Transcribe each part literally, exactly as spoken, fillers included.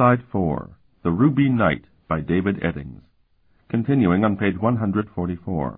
Side four, The Ruby Knight, by David Eddings. Continuing on page one hundred forty-four.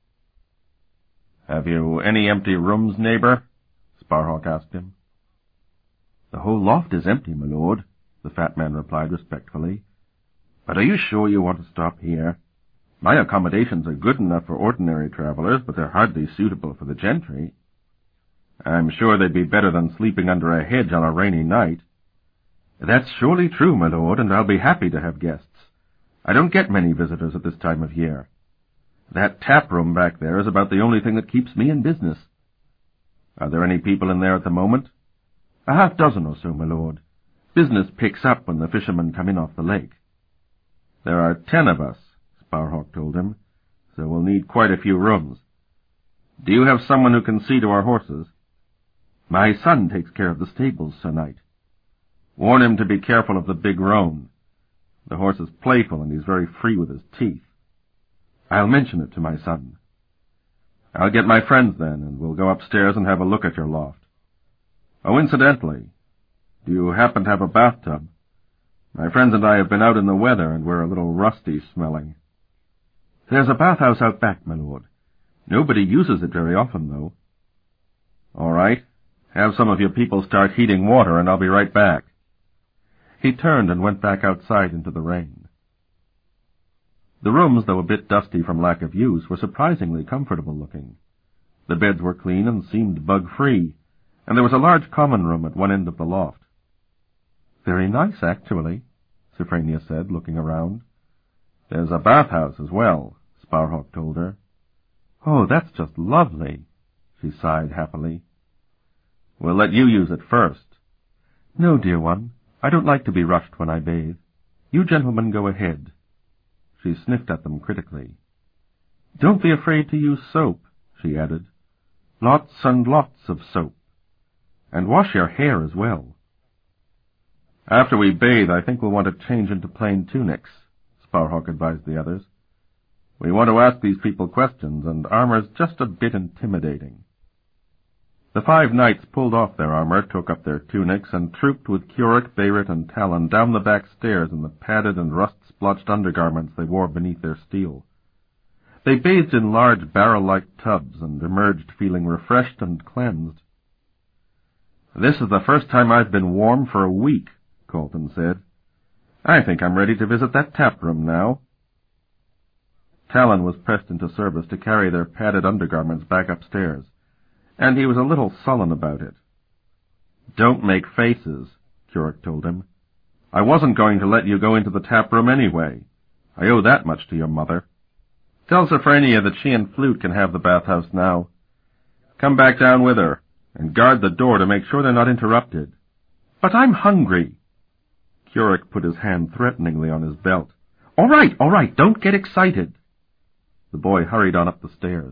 "Have you any empty rooms, neighbor?" Sparhawk asked him. "The whole loft is empty, my lord," the fat man replied respectfully. "But are you sure you want to stop here? My accommodations are good enough for ordinary travelers, but they're hardly suitable for the gentry." "I'm sure they'd be better than sleeping under a hedge on a rainy night." "That's surely true, my lord, and I'll be happy to have guests. I don't get many visitors at this time of year. That tap room back there is about the only thing that keeps me in business." "Are there any people in there at the moment?" "A half dozen or so, my lord. Business picks up when the fishermen come in off the lake." "There are ten of us," Sparhawk told him, "so we'll need quite a few rooms. Do you have someone who can see to our horses?" "My son takes care of the stables, Sir Knight." "Warn him to be careful of the big roan. The horse is playful, and he's very free with his teeth." "I'll mention it to my son." "I'll get my friends then, and we'll go upstairs and have a look at your loft. Oh, incidentally, do you happen to have a bathtub? My friends and I have been out in the weather, and we're a little rusty smelling." "There's a bathhouse out back, my lord. Nobody uses it very often, though." "All right. Have some of your people start heating water, and I'll be right back." He turned and went back outside into the rain. The rooms, though a bit dusty from lack of use, were surprisingly comfortable-looking. The beds were clean and seemed bug-free, and there was a large common room at one end of the loft. "Very nice, actually," Sophronia said, looking around. "There's a bathhouse as well," Sparhawk told her. "Oh, that's just lovely," she sighed happily. "We'll let you use it first." "No, dear one. I don't like to be rushed when I bathe. You gentlemen go ahead." She sniffed at them critically. "Don't be afraid to use soap," she added. "Lots and lots of soap. And wash your hair as well." "After we bathe, I think we'll want to change into plain tunics," Sparhawk advised the others. "We want to ask these people questions, and armor's just a bit intimidating." The five knights pulled off their armor, took up their tunics, and trooped with Currick, Bayrit, and Talon down the back stairs in the padded and rust-splotched undergarments they wore beneath their steel. They bathed in large barrel-like tubs and emerged feeling refreshed and cleansed. "This is the first time I've been warm for a week," Colton said. "I think I'm ready to visit that tap room now." Talon was pressed into service to carry their padded undergarments back upstairs, and he was a little sullen about it. "Don't make faces," Currick told him. "I wasn't going to let you go into the tap room anyway. I owe that much to your mother. Tell Sophronia that she and Flute can have the bathhouse now. Come back down with her, and guard the door to make sure they're not interrupted." "But I'm hungry." Currick put his hand threateningly on his belt. "All right, all right, don't get excited." The boy hurried on up the stairs.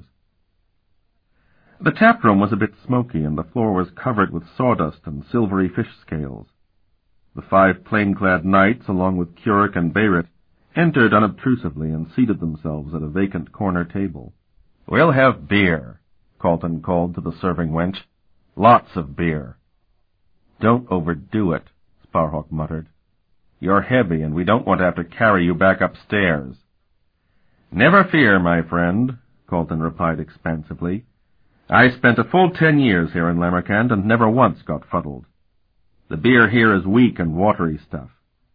The tap room was a bit smoky, and the floor was covered with sawdust and silvery fish scales. The five plain-clad knights, along with Currick and Bayrit, entered unobtrusively and seated themselves at a vacant corner table. "We'll have beer," Colton called to the serving wench. "Lots of beer." "Don't overdo it," Sparhawk muttered. "You're heavy, and we don't want to have to carry you back upstairs." "Never fear, my friend," Colton replied expansively. "I spent a full ten years here in Lamercant and never once got fuddled. The beer here is weak and watery stuff."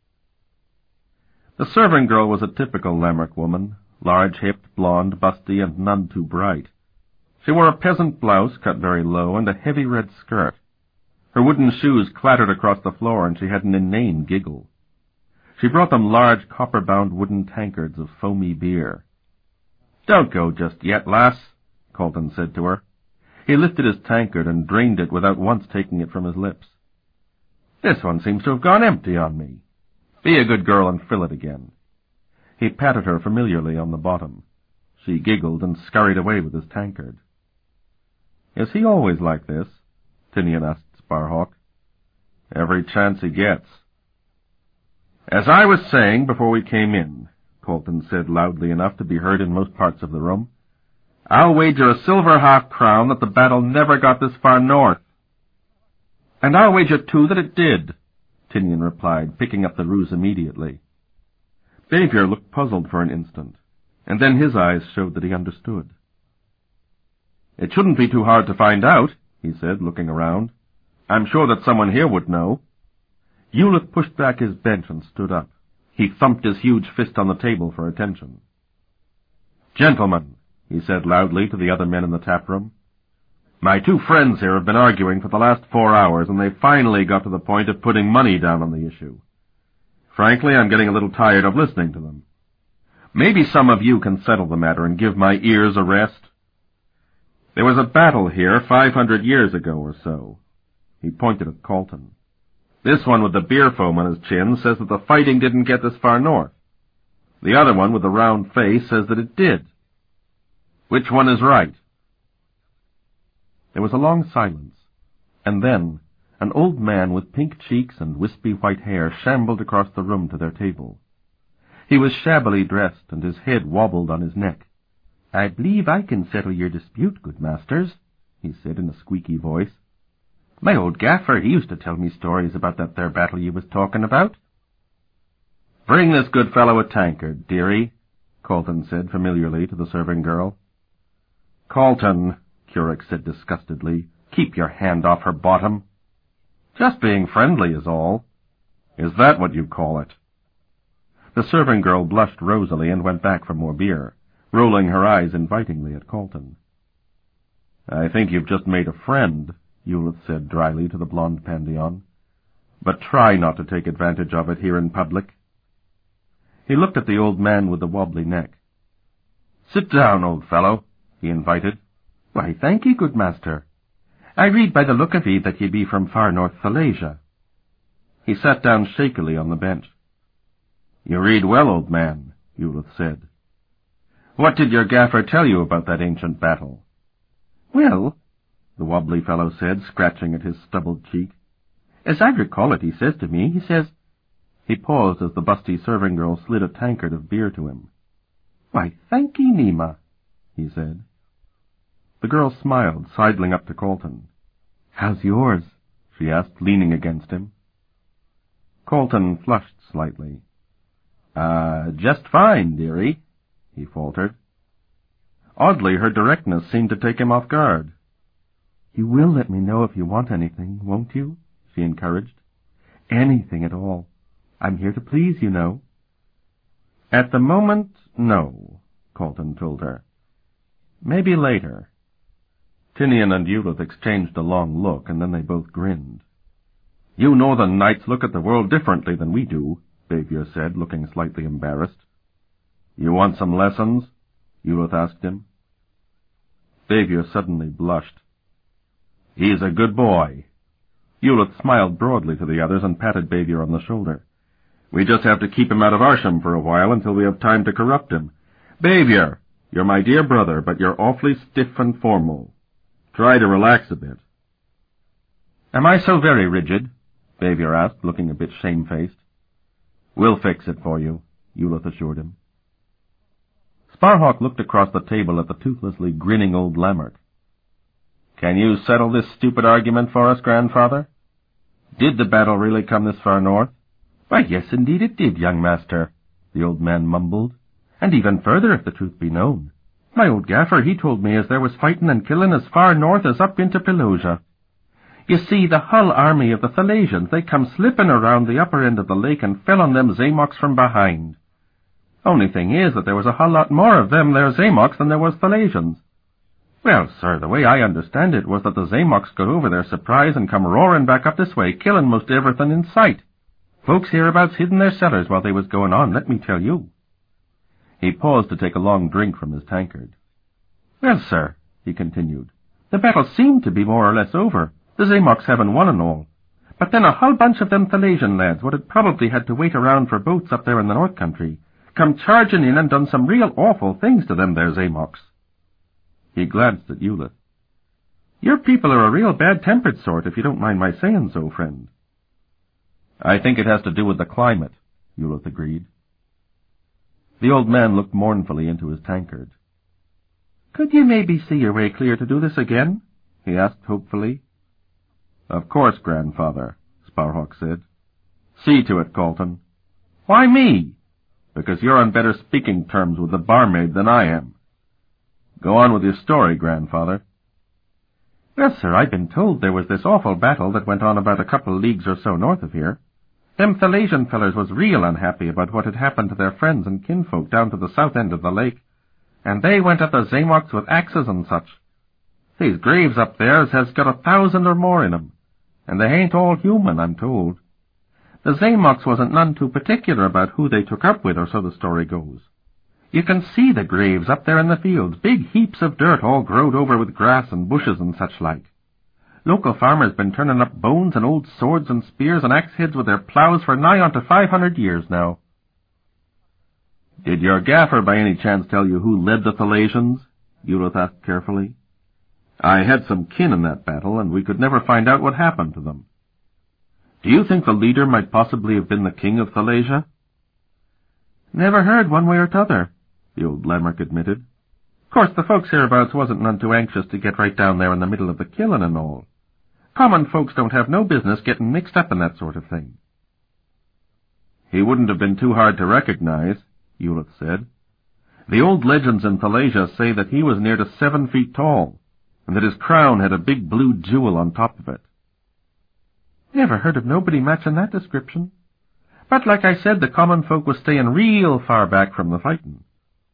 The serving girl was a typical Lamerick woman, large-hipped, blonde, busty, and none too bright. She wore a peasant blouse cut very low and a heavy red skirt. Her wooden shoes clattered across the floor, and she had an inane giggle. She brought them large copper-bound wooden tankards of foamy beer. "Don't go just yet, lass," Colton said to her. He lifted his tankard and drained it without once taking it from his lips. "This one seems to have gone empty on me. Be a good girl and fill it again." He patted her familiarly on the bottom. She giggled and scurried away with his tankard. "Is he always like this?" Tinian asked Sparhawk. "Every chance he gets." "As I was saying before we came in," Colton said loudly enough to be heard in most parts of the room, "I'll wager a silver half-crown that the battle never got this far north." "And I'll wager, too, that it did," Tinian replied, picking up the ruse immediately. Bavier looked puzzled for an instant, and then his eyes showed that he understood. "It shouldn't be too hard to find out," he said, looking around. "I'm sure that someone here would know." Ulith pushed back his bench and stood up. He thumped his huge fist on the table for attention. "Gentlemen," he said loudly to the other men in the tap room, "my two friends here have been arguing for the last four hours, and they finally got to the point of putting money down on the issue. Frankly, I'm getting a little tired of listening to them. Maybe some of you can settle the matter and give my ears a rest. There was a battle here five hundred years ago or so." He pointed at Colton. "This one with the beer foam on his chin says that the fighting didn't get this far north. The other one with the round face says that it did. Which one is right?" There was a long silence, and then an old man with pink cheeks and wispy white hair shambled across the room to their table. He was shabbily dressed, and his head wobbled on his neck. "I believe I can settle your dispute, good masters," he said in a squeaky voice. "My old gaffer, he used to tell me stories about that there battle you was talking about." "Bring this good fellow a tankard, dearie," Colton said familiarly to the serving girl. "Colton," Currick said disgustedly, "keep your hand off her bottom. Just being friendly is all. Is that what you call it?" The serving girl blushed rosily and went back for more beer, rolling her eyes invitingly at Colton. "I think you've just made a friend," Ulith said dryly to the blonde Pandion. "But try not to take advantage of it here in public." He looked at the old man with the wobbly neck. "Sit down, old fellow," he invited. "Why, thank ye, good master. I read by the look of ye that ye be from far north Thalasia." He sat down shakily on the bench. "You read well, old man," Ulith said. "What did your gaffer tell you about that ancient battle?" "Well," the wobbly fellow said, scratching at his stubbled cheek, "as I recall it, he says to me, he says—" He paused as the busty serving girl slid a tankard of beer to him. "Why, thank ye, Nima," he said. The girl smiled, sidling up to Colton. "How's yours?" she asked, leaning against him. Colton flushed slightly. Uh, just fine, dearie," he faltered. Oddly, her directness seemed to take him off guard. "You will let me know if you want anything, won't you?" she encouraged. "Anything at all. I'm here to please, you know." "At the moment, no," Colton told her. "Maybe later." Tinian and Ulith exchanged a long look, and then they both grinned. "You northern knights look at the world differently than we do," Bavier said, looking slightly embarrassed. "You want some lessons?" Ulith asked him. Bavier suddenly blushed. "He's a good boy." Ulith smiled broadly to the others and patted Bavier on the shoulder. "We just have to keep him out of Arsham for a while until we have time to corrupt him. Bavier, you're my dear brother, but you're awfully stiff and formal. Try to relax a bit." "Am I so very rigid?" Bavier asked, looking a bit shamefaced. "We'll fix it for you," Ulith assured him. Sparhawk looked across the table at the toothlessly grinning old Lammert. "Can you settle this stupid argument for us, grandfather? Did the battle really come this far north?" "Why, yes, indeed it did, young master," the old man mumbled. "And even further, if the truth be known. My old gaffer, he told me as there was fighting and killing as far north as up into Pelosia. You see, the Hull army of the Thalasians, they come slipping around the upper end of the lake and fell on them Zamoks from behind. Only thing is that there was a whole lot more of them there Zamoks than there was Thalasians. Well, sir, the way I understand it was that the Zamoks got over their surprise and come roaring back up this way, killing most everything in sight. Folks hereabouts hid in their cellars while they was going on, let me tell you." He paused to take a long drink from his tankard. "Well, sir," he continued, "the battle seemed to be more or less over, the Zamoks having won and all. But then a whole bunch of them Thalasian lads, what had probably had to wait around for boats up there in the north country, come charging in and done some real awful things to them there Zamoks." He glanced at Ulith. "Your people are a real bad-tempered sort, if you don't mind my saying so, friend." "I think it has to do with the climate," Ulith agreed. The old man looked mournfully into his tankard. "Could you maybe see your way clear to do this again?" he asked hopefully. "Of course, grandfather," Sparhawk said. See to it, Colton. Why me? Because you're on better speaking terms with the barmaid than I am. Go on with your story, grandfather. Well, sir, I've been told there was this awful battle that went on about a couple leagues or so north of here. Them Thalasian fellers was real unhappy about what had happened to their friends and kinfolk down to the south end of the lake, and they went at the Zamoks with axes and such. These graves up there has got a thousand or more in 'em, and they ain't all human, I'm told. The Zamoks wasn't none too particular about who they took up with, or so the story goes. You can see the graves up there in the fields, big heaps of dirt all growed over with grass and bushes and such like. Local farmers been turning up bones and old swords and spears and axe-heads with their ploughs for nigh on to five hundred years now. Did your gaffer by any chance tell you who led the Thalasians? Ulith asked carefully. I had some kin in that battle, and we could never find out what happened to them. Do you think the leader might possibly have been the king of Thalasia? Never heard one way or t'other, the old Lamarck admitted. Of course, the folks hereabouts wasn't none too anxious to get right down there in the middle of the killing and all. Common folks don't have no business getting mixed up in that sort of thing. He wouldn't have been too hard to recognize, Ulith said. The old legends in Thalasia say that he was near to seven feet tall, and that his crown had a big blue jewel on top of it. Never heard of nobody matching that description. But like I said, the common folk was staying real far back from the fighting.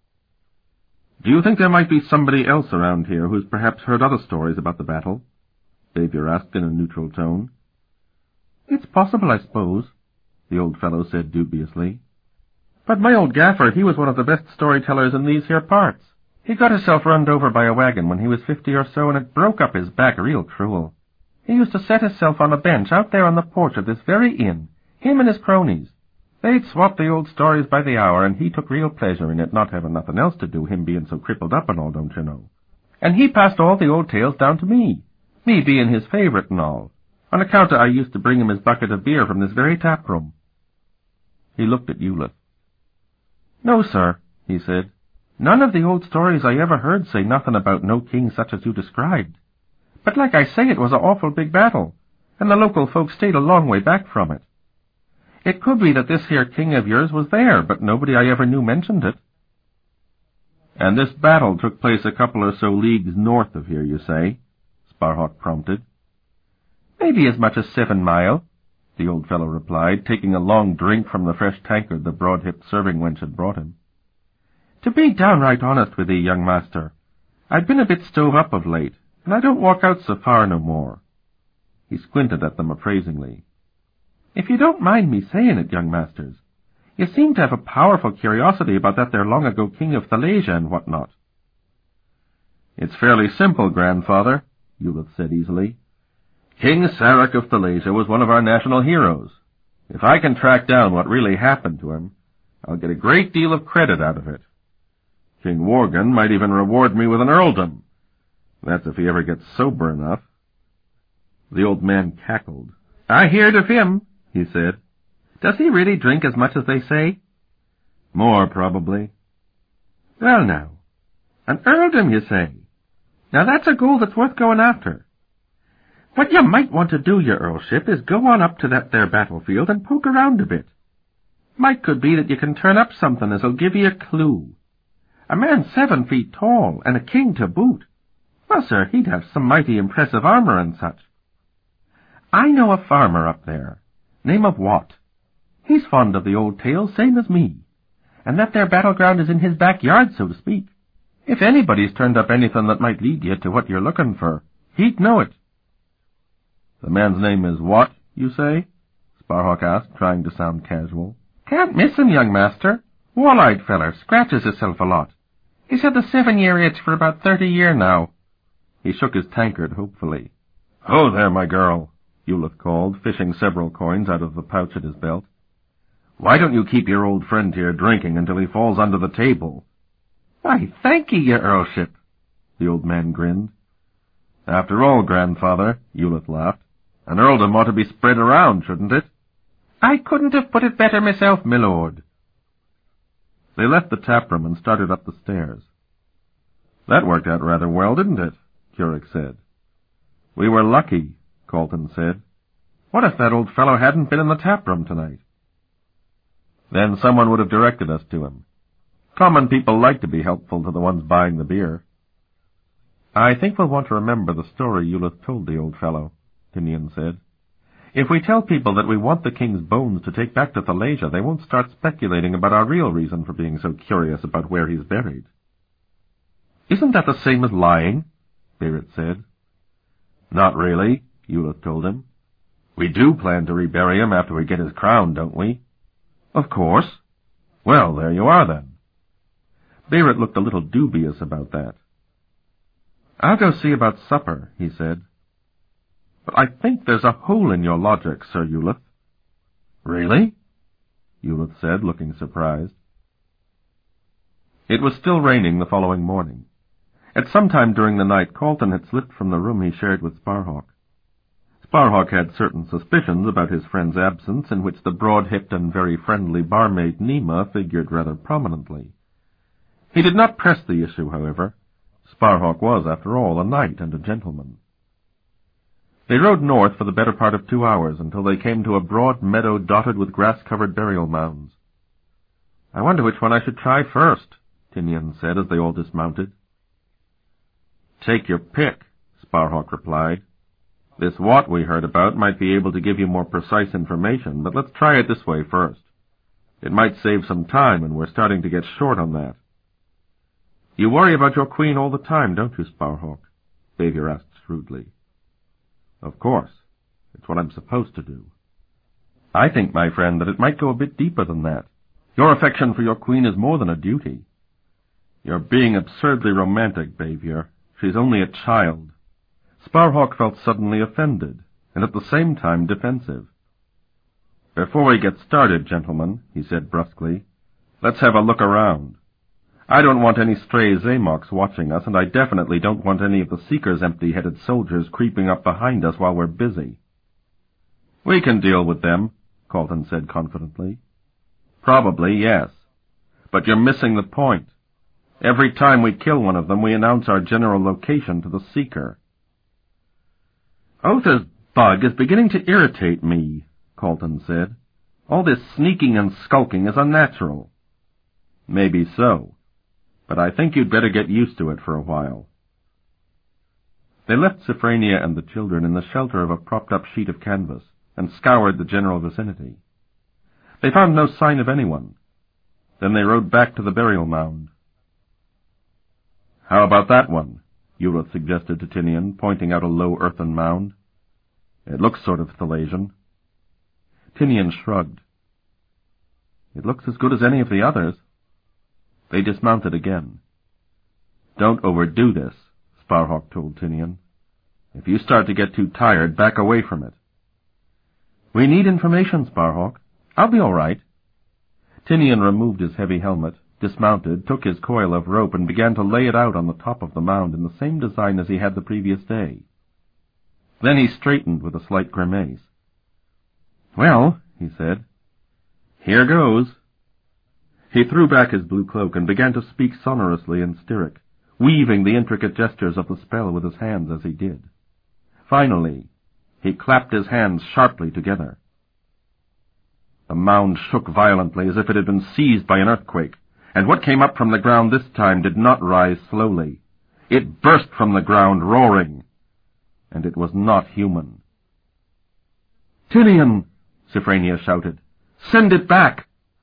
Do you think there might be somebody else around here who's perhaps heard other stories about the battle? Xavier asked in a neutral tone. It's possible, I suppose, the old fellow said dubiously. But my old gaffer, he was one of the best storytellers in these here parts. He got himself runned over by a wagon when he was fifty or so, and it broke up his back real cruel. He used to set himself on a bench out there on the porch of this very inn, him and his cronies. They'd swap the old stories by the hour, and he took real pleasure in it, not having nothing else to do, him being so crippled up and all, don't you know. And he passed all the old tales down to me, me being his favourite and all, on account of I used to bring him his bucket of beer from this very tap room. He looked at Ulith. No, sir, he said. None of the old stories I ever heard say nothing about no king such as you described. But like I say, it was a awful big battle, and the local folks stayed a long way back from it. It could be that this here king of yours was there, but nobody I ever knew mentioned it. And this battle took place a couple or so leagues north of here, you say? Sparhawk prompted. Maybe as much as seven mile, the old fellow replied, taking a long drink from the fresh tankard the broad-hipped serving wench had brought him. To be downright honest with thee, young master, I've been a bit stove up of late, and I don't walk out so far no more. He squinted at them appraisingly. If you don't mind me saying it, young masters, you seem to have a powerful curiosity about that there long-ago king of Thalasia and what not. It's fairly simple, grandfather, Ulith said easily. King Sarek of Thalasia was one of our national heroes. If I can track down what really happened to him, I'll get a great deal of credit out of it. King Worgen might even reward me with an earldom. That's if he ever gets sober enough. The old man cackled. I heard of him, he said. Does he really drink as much as they say? More, probably. Well, now, an earldom, you say? Now that's a goal that's worth going after. What you might want to do, your earlship, is go on up to that there battlefield and poke around a bit. Might could be that you can turn up something as'll give you a clue. A man seven feet tall, and a king to boot. Well, sir, he'd have some mighty impressive armour and such. I know a farmer up there, name of Watt. He's fond of the old tales, same as me, and that there battleground is in his backyard, so to speak. If anybody's turned up anything that might lead you to what you're looking for, he'd know it. The man's name is Watt, you say? Sparhawk asked, trying to sound casual. Can't miss him, young master. Wall-eyed feller, scratches himself a lot. He's had the seven-year itch for about thirty year now. He shook his tankard hopefully. Ho there, my girl, Ulith called, fishing several coins out of the pouch at his belt. Why don't you keep your old friend here drinking until he falls under the table? Why, thank ye, your earlship, the old man grinned. After all, grandfather, Ulith laughed, an earldom ought to be spread around, shouldn't it? I couldn't have put it better myself, my lord. They left the taproom and started up the stairs. That worked out rather well, didn't it? Currick said. We were lucky, Colton said. What if that old fellow hadn't been in the tap room tonight? Then someone would have directed us to him. Common people like to be helpful to the ones buying the beer. I think we'll want to remember the story Eulith told the old fellow, Tinian said. If we tell people that we want the king's bones to take back to Thalasia, they won't start speculating about our real reason for being so curious about where he's buried. Isn't that the same as lying? Beirut said. Not really, Eulith told him. We do plan to rebury him after we get his crown, don't we? Of course. Well, there you are, then. Beirut looked a little dubious about that. I'll go see about supper, he said. But I think there's a hole in your logic, Sir Eulith. Really? Eulith said, looking surprised. It was still raining the following morning. At some time during the night, Carlton had slipped from the room he shared with Sparhawk. Sparhawk had certain suspicions about his friend's absence, in which the broad-hipped and very friendly barmaid Nima figured rather prominently. He did not press the issue, however. Sparhawk was, after all, a knight and a gentleman. They rode north for the better part of two hours until they came to a broad meadow dotted with grass-covered burial mounds. I wonder which one I should try first, Tinian said as they all dismounted. Take your pick, Sparhawk replied. This Wat we heard about might be able to give you more precise information, but let's try it this way first. It might save some time, and we're starting to get short on that. You worry about your queen all the time, don't you, Sparhawk? Bavier asked shrewdly. Of course. It's what I'm supposed to do. I think, my friend, that it might go a bit deeper than that. Your affection for your queen is more than a duty. You're being absurdly romantic, Bavier. She's only a child. Sparhawk felt suddenly offended, and at the same time defensive. Before we get started, gentlemen, he said brusquely, let's have a look around. I don't want any stray Zamoks watching us, and I definitely don't want any of the Seeker's empty-headed soldiers creeping up behind us while we're busy. We can deal with them, Carlton said confidently. Probably, yes. But you're missing the point. Every time we kill one of them, we announce our general location to the Seeker. Otha's bug is beginning to irritate me, Carlton said. All this sneaking and skulking is unnatural. Maybe so. But I think you'd better get used to it for a while. They left Sophrania and the children in the shelter of a propped-up sheet of canvas and scoured the general vicinity. They found no sign of anyone. Then they rode back to the burial mound. How about that one? Eulith suggested to Tinian, pointing out a low earthen mound. It looks sort of Thalasian. Tinian shrugged. It looks as good as any of the others. They dismounted again. Don't overdo this, Sparhawk told Tinian. If you start to get too tired, back away from it. We need information, Sparhawk. I'll be all right. Tinian removed his heavy helmet, dismounted, took his coil of rope, and began to lay it out on the top of the mound in the same design as he had the previous day. Then he straightened with a slight grimace. Well, he said, here goes. He threw back his blue cloak and began to speak sonorously in Styric, weaving the intricate gestures of the spell with his hands as he did. Finally, he clapped his hands sharply together. The mound shook violently as if it had been seized by an earthquake, and what came up from the ground this time did not rise slowly. It burst from the ground, roaring, and it was not human. Tinian, Sophrania shouted, send it back!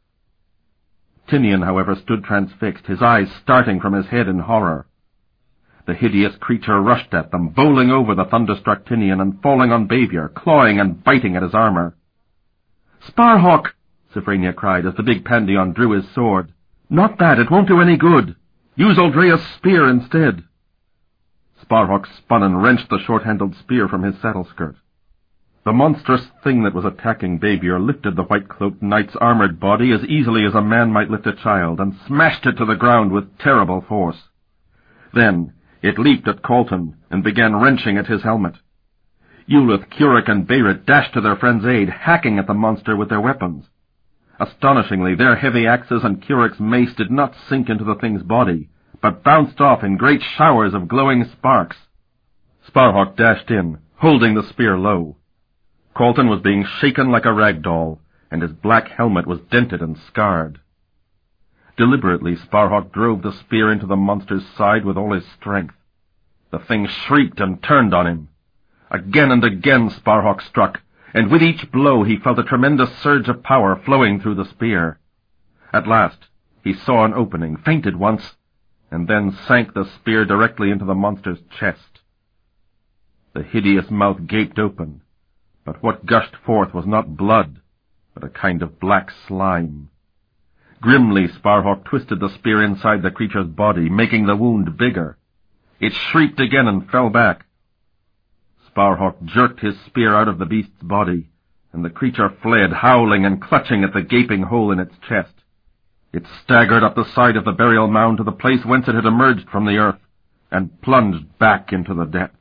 Tinian, however, stood transfixed, his eyes starting from his head in horror. The hideous creature rushed at them, bowling over the thunderstruck Tinian and falling on Bavier, clawing and biting at his armor. Sparhawk, Sophrania cried as the big Pandion drew his sword. Not that, it won't do any good. Use Aldrea's spear instead. Sparhawk spun and wrenched the short-handled spear from his saddle-skirt. The monstrous thing that was attacking Bavier lifted the white-cloaked knight's armored body as easily as a man might lift a child, and smashed it to the ground with terrible force. Then it leaped at Carlton and began wrenching at his helmet. Eulith, Curric, and Beirut dashed to their friend's aid, hacking at the monster with their weapons. Astonishingly, their heavy axes and Curric's mace did not sink into the thing's body, but bounced off in great showers of glowing sparks. Sparhawk dashed in, holding the spear low. Colton was being shaken like a rag doll, and his black helmet was dented and scarred. Deliberately, Sparhawk drove the spear into the monster's side with all his strength. The thing shrieked and turned on him. Again and again Sparhawk struck, and with each blow he felt a tremendous surge of power flowing through the spear. At last, he saw an opening, feinted once, and then sank the spear directly into the monster's chest. The hideous mouth gaped open, but what gushed forth was not blood, but a kind of black slime. Grimly, Sparhawk twisted the spear inside the creature's body, making the wound bigger. It shrieked again and fell back. Sparhawk jerked his spear out of the beast's body, and the creature fled, howling and clutching at the gaping hole in its chest. It staggered up the side of the burial mound to the place whence it had emerged from the earth, and plunged back into the depths.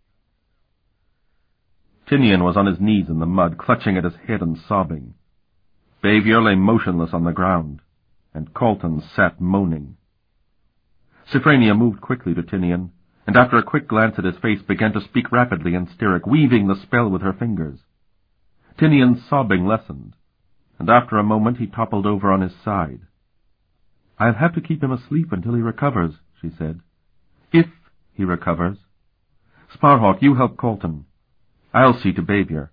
Tinian was on his knees in the mud, clutching at his head and sobbing. Bavier lay motionless on the ground, and Colton sat moaning. Siphrania moved quickly to Tinian, and after a quick glance at his face began to speak rapidly in Styric, weaving the spell with her fingers. Tinian's sobbing lessened, and after a moment he toppled over on his side. "I'll have to keep him asleep until he recovers," she said. "If he recovers. Sparhawk, you help Colton. I'll see to Bavier."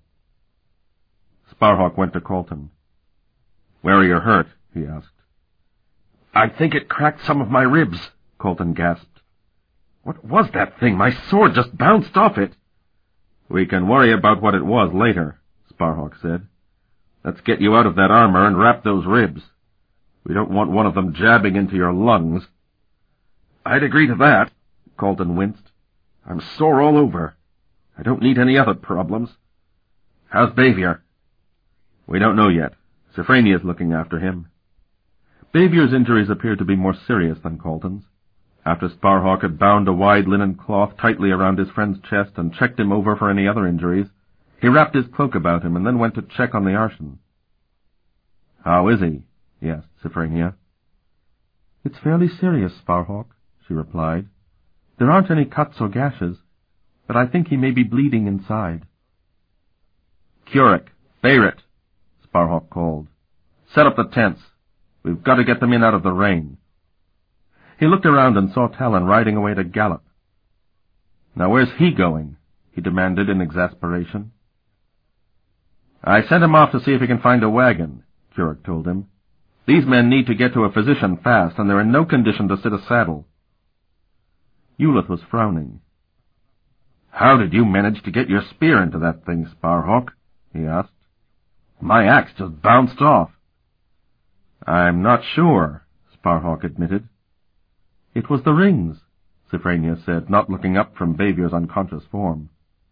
Sparhawk went to Colton. "Where are you hurt?" he asked. "I think it cracked some of my ribs," Colton gasped. "What was that thing? My sword just bounced off it." "We can worry about what it was later," Sparhawk said. "Let's get you out of that armor and wrap those ribs. We don't want one of them jabbing into your lungs." "I'd agree to that," Colton winced. "I'm sore all over. I don't need any other problems. How's Bavier?" "We don't know yet. Siphrania's looking after him." Bavier's injuries appeared to be more serious than Colton's. After Sparhawk had bound a wide linen cloth tightly around his friend's chest and checked him over for any other injuries, he wrapped his cloak about him and then went to check on the Arshan. "How is he?" he asked Siphrania. "It's fairly serious, Sparhawk," she replied. "There aren't any cuts or gashes, but I think he may be bleeding inside." "Curric, Bayrit," Sparhawk called. "Set up the tents. We've got to get them in out of the rain." He looked around and saw Talon riding away at a gallop. "Now where's he going?" he demanded in exasperation. "I sent him off to see if he can find a wagon," Curric told him. "These men need to get to a physician fast, and they're in no condition to sit a saddle." Eulith was frowning. "How did you manage to get your spear into that thing, Sparhawk?" he asked. "My axe just bounced off." "I'm not sure," Sparhawk admitted. "It was the rings," Siphrania said, not looking up from Bavier's unconscious form.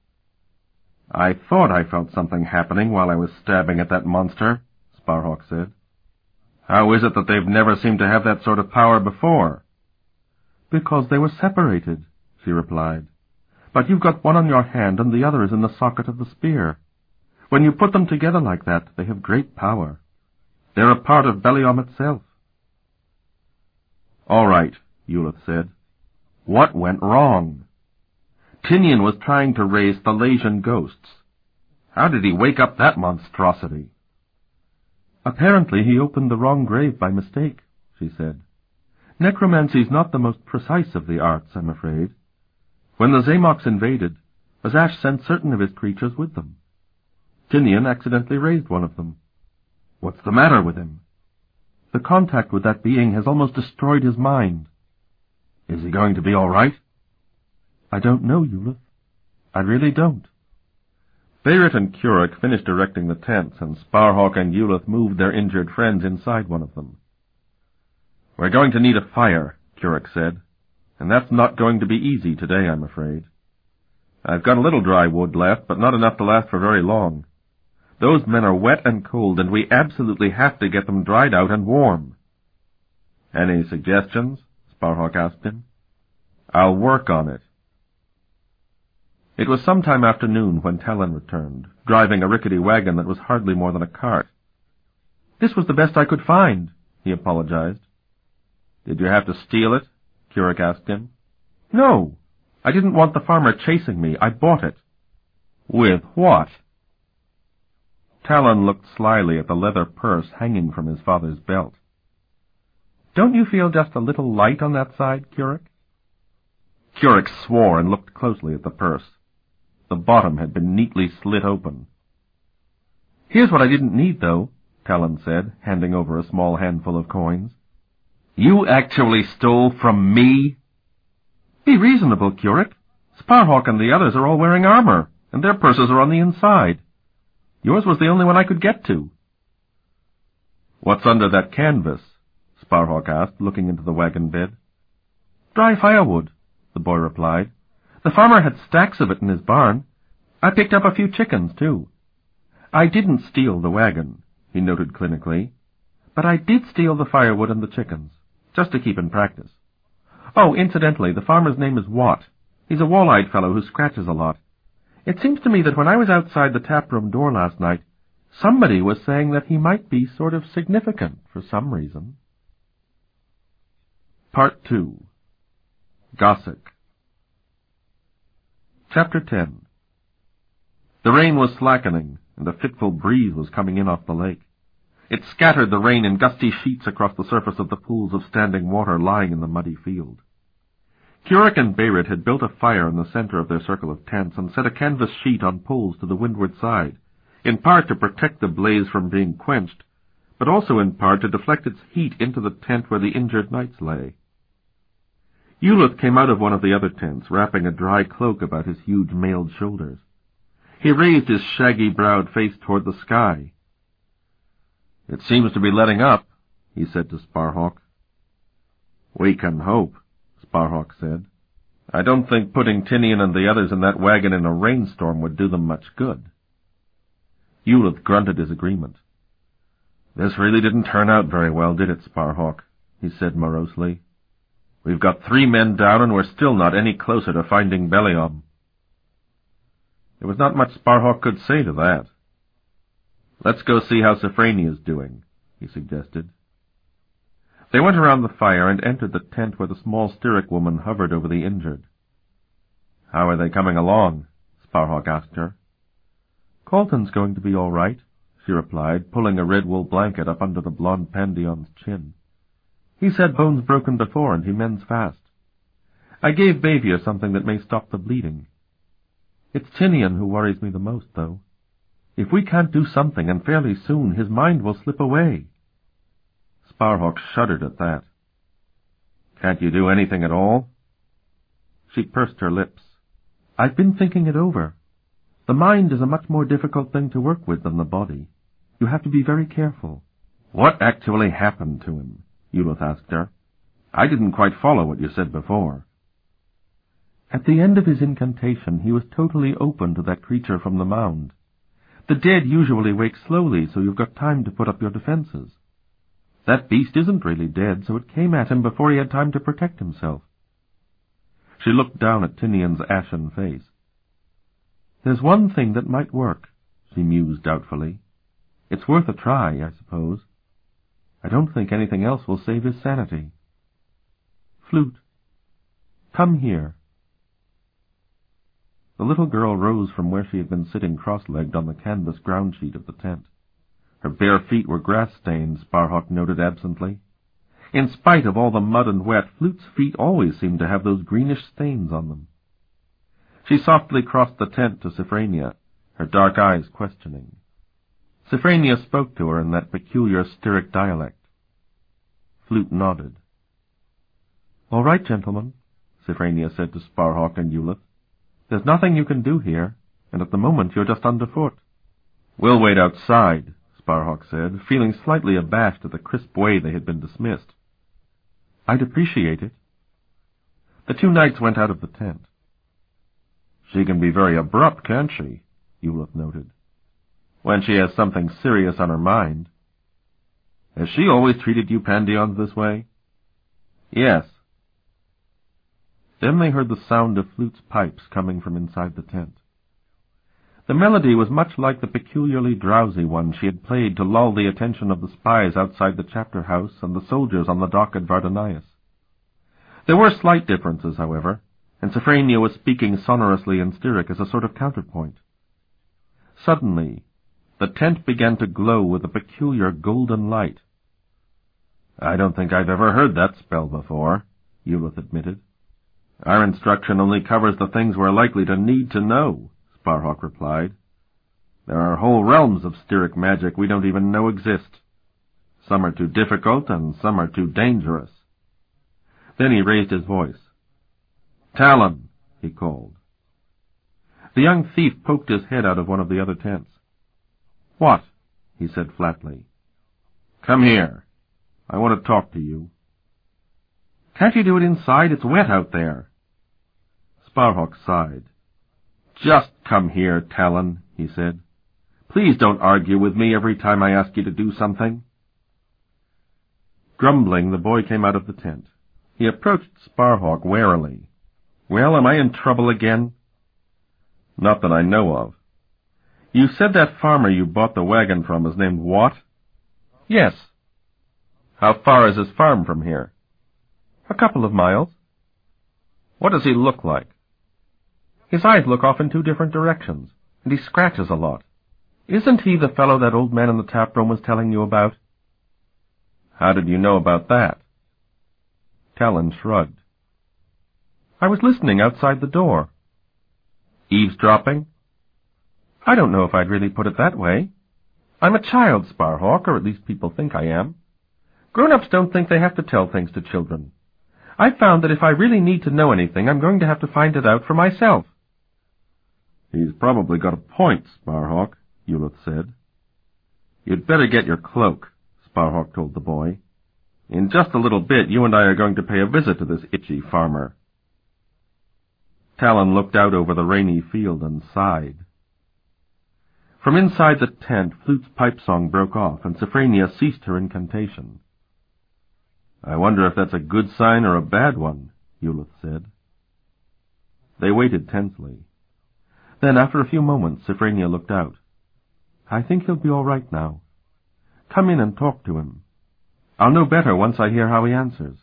"I thought I felt something happening while I was stabbing at that monster," Sparhawk said. "How is it that they've never seemed to have that sort of power before?" "Because they were separated," she replied. "But you've got one on your hand and the other is in the socket of the spear. When you put them together like that, they have great power. They're a part of Beliom itself." "All right," Eulith said. "What went wrong?" "Tinian was trying to raise Thalasian ghosts. How did he wake up that monstrosity?" "Apparently he opened the wrong grave by mistake," she said. "Necromancy's not the most precise of the arts, I'm afraid. When the Zamox invaded, Azash sent certain of his creatures with them. Tinian accidentally raised one of them." "What's the matter with him?" "The contact with that being has almost destroyed his mind." "Is he going to be all right?" "I don't know, Eulith. I really don't." Bayrit and Curric finished erecting the tents, and Sparhawk and Eulith moved their injured friends inside one of them. "We're going to need a fire," Curric said, "and that's not going to be easy today, I'm afraid. I've got a little dry wood left, but not enough to last for very long. Those men are wet and cold, and we absolutely have to get them dried out and warm." "Any suggestions?" Sparhawk asked him. "I'll work on it." It was sometime after noon when Talon returned, driving a rickety wagon that was hardly more than a cart. "This was the best I could find," he apologized. "Did you have to steal it?" Curric asked him. "No. I didn't want the farmer chasing me. I bought it." "With what?" Talon looked slyly at the leather purse hanging from his father's belt. "Don't you feel just a little light on that side, Currick?" Currick swore and looked closely at the purse. The bottom had been neatly slit open. "Here's what I didn't need, though," Talon said, handing over a small handful of coins. "You actually stole from me?" "Be reasonable, Currick. Sparhawk and the others are all wearing armor, and their purses are on the inside. Yours was the only one I could get to." "What's under that canvas?" Sparhawk asked, looking into the wagon bed. "Dry firewood," the boy replied. "The farmer had stacks of it in his barn. I picked up a few chickens, too. I didn't steal the wagon," he noted clinically, "but I did steal the firewood and the chickens, just to keep in practice. Oh, incidentally, the farmer's name is Watt. He's a wall-eyed fellow who scratches a lot. It seems to me that when I was outside the tap-room door last night, somebody was saying that he might be sort of significant for some reason." Part two. Gossip. Chapter ten. The rain was slackening, and a fitful breeze was coming in off the lake. It scattered the rain in gusty sheets across the surface of the pools of standing water lying in the muddy field. Currick and Bayard had built a fire in the center of their circle of tents and set a canvas sheet on poles to the windward side, in part to protect the blaze from being quenched, but also in part to deflect its heat into the tent where the injured knights lay. Ulith came out of one of the other tents, wrapping a dry cloak about his huge mailed shoulders. He raised his shaggy-browed face toward the sky. "It seems to be letting up," he said to Sparhawk. "We can hope," Sparhawk said. "I don't think putting Tinian and the others in that wagon in a rainstorm would do them much good." Ulith grunted his agreement. "This really didn't turn out very well, did it, Sparhawk?" he said morosely. "We've got three men down, and we're still not any closer to finding Beliom." There was not much Sparhawk could say to that. "Let's go see how Sophrania's doing," he suggested. They went around the fire and entered the tent where the small Styric woman hovered over the injured. "How are they coming along?" Sparhawk asked her. "Colton's going to be all right," she replied, pulling a red wool blanket up under the blonde Pandion's chin. "He's had bones broken before, and he mends fast. I gave Bavia something that may stop the bleeding. It's Tinian who worries me the most, though. If we can't do something, and fairly soon, his mind will slip away." Sparhawk shuddered at that. "Can't you do anything at all?" She pursed her lips. "I've been thinking it over. The mind is a much more difficult thing to work with than the body. You have to be very careful." "What actually happened to him?" Ulith asked her. "I didn't quite follow what you said before." "At the end of his incantation, he was totally open to that creature from the mound. The dead usually wake slowly, so you've got time to put up your defenses. That beast isn't really dead, so it came at him before he had time to protect himself." She looked down at Tinian's ashen face. "There's one thing that might work," she mused doubtfully. "It's worth a try, I suppose. I don't think anything else will save his sanity. Flute, come here." The little girl rose from where she had been sitting cross-legged on the canvas ground sheet of the tent. Her bare feet were grass-stained, Sparhawk noted absently. In spite of all the mud and wet, Flute's feet always seemed to have those greenish stains on them. She softly crossed the tent to Sophrania, her dark eyes questioning. Sophrania spoke to her in that peculiar Styric dialect. Flute nodded. "All right, gentlemen," Sophrania said to Sparhawk and Ulith. "There's nothing you can do here, and at the moment you're just underfoot." "We'll wait outside," Sparhawk said, feeling slightly abashed at the crisp way they had been dismissed. "I'd appreciate it." The two knights went out of the tent. "She can be very abrupt, can't she?" Ulith noted. "When she has something serious on her mind." "Has she always treated you Pandions this way?" "Yes." Then they heard the sound of Flute's pipes coming from inside the tent. The melody was much like the peculiarly drowsy one she had played to lull the attention of the spies outside the chapter house and the soldiers on the dock at Vardanias. There were slight differences, however, and Sophrania was speaking sonorously in Styric as a sort of counterpoint. Suddenly, The tent began to glow with a peculiar golden light. "I don't think I've ever heard that spell before," Ulith admitted. "Our instruction only covers the things we're likely to need to know," Sparhawk replied. "There are whole realms of Styric magic we don't even know exist. Some are too difficult, and some are too dangerous." Then he raised his voice. "Talon," he called. The young thief poked his head out of one of the other tents. "What?" he said flatly. "Come here. I want to talk to you." "Can't you do it inside? It's wet out there." Sparhawk sighed. "Just come here, Talon," he said. "Please don't argue with me every time I ask you to do something." Grumbling, the boy came out of the tent. He approached Sparhawk warily. "Well, am I in trouble again?" "Not that I know of." "You said that farmer you bought the wagon from is named Watt?" "Yes." "How far is his farm from here?" "A couple of miles." "What does he look like?" "His eyes look off in two different directions, and he scratches a lot. Isn't he the fellow that old man in the taproom was telling you about?" "How did you know about that?" Talon shrugged. "I was listening outside the door." "Eavesdropping?" "I don't know if I'd really put it that way. I'm a child, Sparhawk, or at least people think I am. Grown-ups don't think they have to tell things to children. I've found that if I really need to know anything, I'm going to have to find it out for myself." "He's probably got a point, Sparhawk," Ulith said. "You'd better get your cloak," Sparhawk told the boy. "In just a little bit, you and I are going to pay a visit to this itchy farmer." Talon looked out over the rainy field and sighed. From inside the tent, Flute's pipe song broke off, and Sophrania ceased her incantation. "I wonder if that's a good sign or a bad one," Ulith said. They waited tensely. Then, after a few moments, Sophrania looked out. "I think he'll be all right now. Come in and talk to him. I'll know better once I hear how he answers."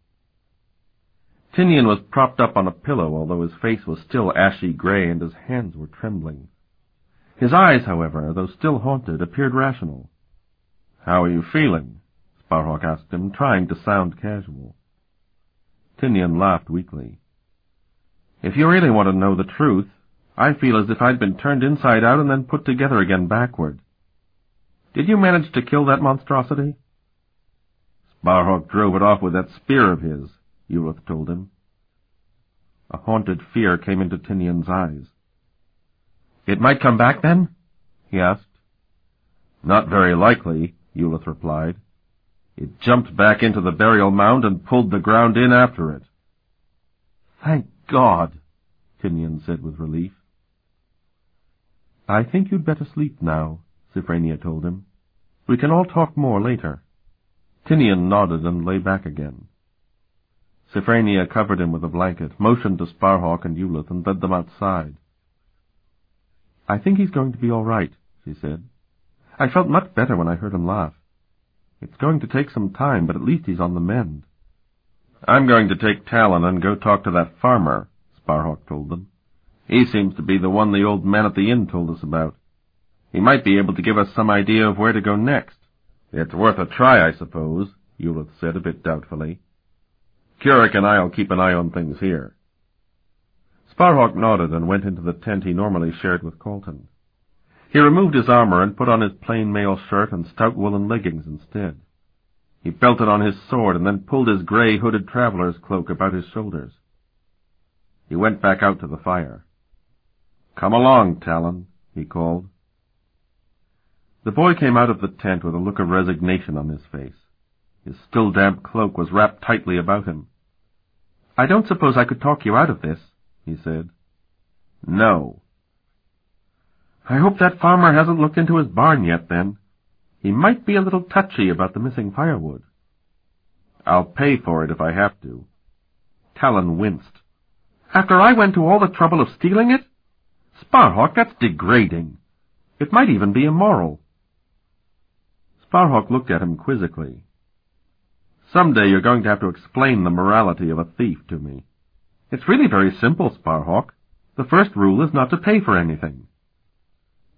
Tinian was propped up on a pillow, although his face was still ashy gray and his hands were trembling. His eyes, however, though still haunted, appeared rational. "How are you feeling?" Sparhawk asked him, trying to sound casual. Tinian laughed weakly. "If you really want to know the truth, I feel as if I'd been turned inside out and then put together again backward. Did you manage to kill that monstrosity?" "Sparhawk drove it off with that spear of his," Ulith told him. A haunted fear came into Tinian's eyes. "It might come back, then?" he asked. "Not very likely," Ulith replied. "It jumped back into the burial mound and pulled the ground in after it." "Thank God," Tinian said with relief. "I think you'd better sleep now," Sophrania told him. "We can all talk more later." Tinian nodded and lay back again. Sophrania covered him with a blanket, motioned to Sparhawk and Ulith, and led them outside. "I think he's going to be all right," she said. "I felt much better when I heard him laugh. It's going to take some time, but at least he's on the mend." "I'm going to take Talon and go talk to that farmer," Sparhawk told them. "He seems to be the one the old man at the inn told us about. He might be able to give us some idea of where to go next." "It's worth a try, I suppose," Ulith said a bit doubtfully. "Currick and I'll keep an eye on things here." Sparhawk nodded and went into the tent he normally shared with Colton. He removed his armor and put on his plain mail shirt and stout woolen leggings instead. He belted on his sword and then pulled his gray hooded traveler's cloak about his shoulders. He went back out to the fire. "Come along, Talon," he called. The boy came out of the tent with a look of resignation on his face. His still damp cloak was wrapped tightly about him. "I don't suppose I could talk you out of this," he said. "No." "I hope that farmer hasn't looked into his barn yet, then. He might be a little touchy about the missing firewood." "I'll pay for it if I have to." Talon winced. "After I went to all the trouble of stealing it? Sparhawk, that's degrading. It might even be immoral." Sparhawk looked at him quizzically. "Someday you're going to have to explain the morality of a thief to me." "It's really very simple, Sparhawk. The first rule is not to pay for anything."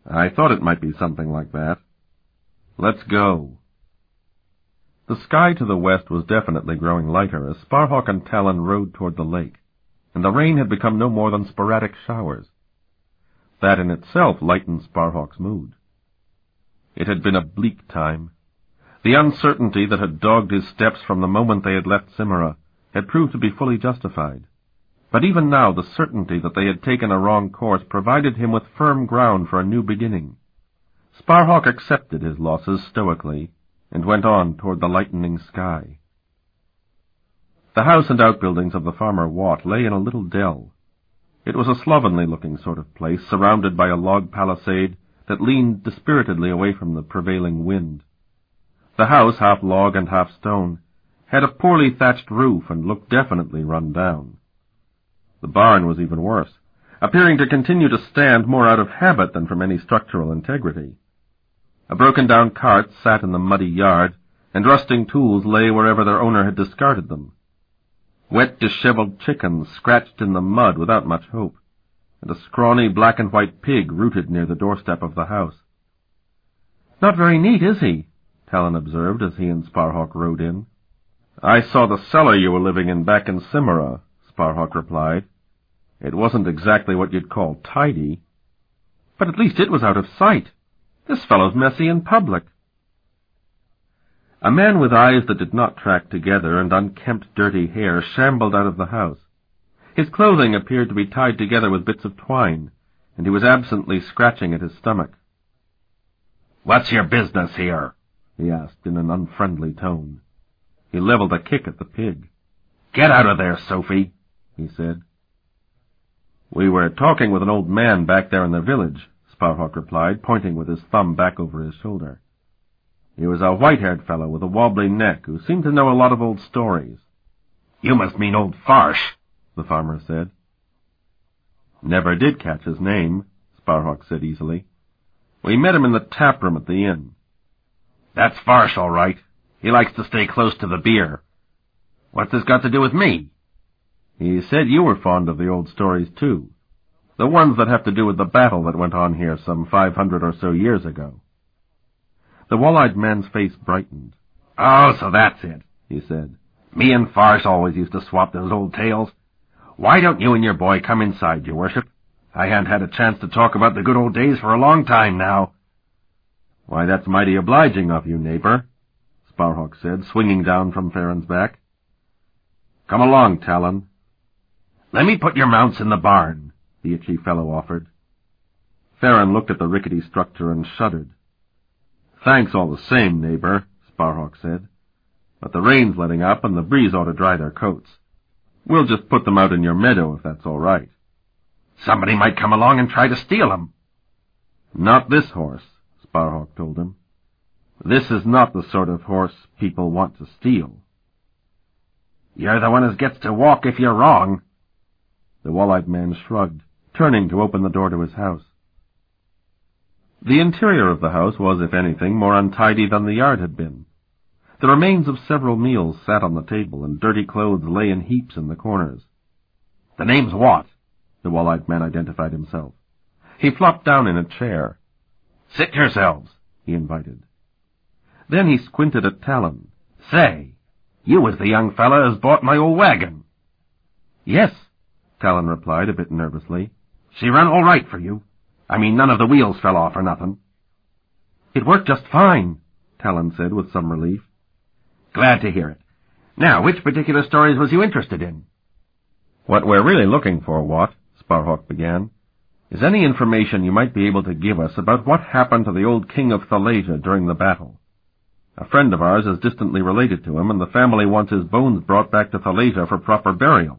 I thought it might be something like that. Let's go. The sky to the west was definitely growing lighter as Sparhawk and Talon rode toward the lake, and the rain had become no more than sporadic showers. That in itself lightened Sparhawk's mood. It had been a bleak time. The uncertainty that had dogged his steps from the moment they had left Cimera had proved to be fully justified. But even now the certainty that they had taken a wrong course provided him with firm ground for a new beginning. Sparhawk accepted his losses stoically and went on toward the lightening sky. The house and outbuildings of the farmer Watt lay in a little dell. It was a slovenly-looking sort of place, surrounded by a log palisade that leaned dispiritedly away from the prevailing wind. The house, half log and half stone, had a poorly thatched roof and looked definitely run down. The barn was even worse, appearing to continue to stand more out of habit than from any structural integrity. A broken-down cart sat in the muddy yard, and rusting tools lay wherever their owner had discarded them. Wet, disheveled chickens scratched in the mud without much hope, and a scrawny black-and-white pig rooted near the doorstep of the house. "Not very neat, is he?" Talon observed as he and Sparhawk rode in. "I saw the cellar you were living in back in Cimera," Sparhawk replied. "It wasn't exactly what you'd call tidy." "But at least it was out of sight. This fellow's messy in public." A man with eyes that did not track together and unkempt dirty hair shambled out of the house. His clothing appeared to be tied together with bits of twine, and he was absently scratching at his stomach. "What's your business here?" he asked in an unfriendly tone. He leveled a kick at the pig. "Get out of there, Sophie," he said. "We were talking with an old man back there in the village," Sparhawk replied, pointing with his thumb back over his shoulder. He was a white-haired fellow with a wobbly neck who seemed to know a lot of old stories. "You must mean old Farsh," the farmer said. "Never did catch his name," Sparhawk said easily. "We met him in the tap room at the inn." "That's Farsh, all right. He likes to stay close to the beer. What's this got to do with me?" "He said you were fond of the old stories, too. The ones that have to do with the battle that went on here some five hundred or so years ago." The wall-eyed man's face brightened. "Oh, so that's it," he said. "Me and Farsh always used to swap those old tales. Why don't you and your boy come inside, your worship? I haven't had a chance to talk about the good old days for a long time now." "Why, that's mighty obliging of you, neighbor," Sparhawk said, swinging down from Farron's back. "Come along, Talon." "Let me put your mounts in the barn," the itchy fellow offered. Farron looked at the rickety structure and shuddered. "Thanks all the same, neighbor," Sparhawk said. "But the rain's letting up, and the breeze ought to dry their coats. We'll just put them out in your meadow, if that's all right." "Somebody might come along and try to steal them." "Not this horse," Sparhawk told him. "This is not the sort of horse people want to steal." "You're the one as gets to walk if you're wrong." The wall-eyed man shrugged, turning to open the door to his house. The interior of the house was, if anything, more untidy than the yard had been. The remains of several meals sat on the table, and dirty clothes lay in heaps in the corners. "The name's Watt," the wall-eyed man identified himself. He flopped down in a chair. "Sit yourselves," he invited. Then he squinted at Talon. "Say, you was the young fella as bought my old wagon." "Yes," Talon replied a bit nervously. "She run all right for you? I mean, none of the wheels fell off or nothing?" "It worked just fine," Talon said with some relief. "Glad to hear it. Now, which particular stories was you interested in?" "What we're really looking for, Watt," Sparhawk began, "is any information you might be able to give us about what happened to the old king of Thalasia during the battle. A friend of ours is distantly related to him, and the family wants his bones brought back to Thalasia for proper burial."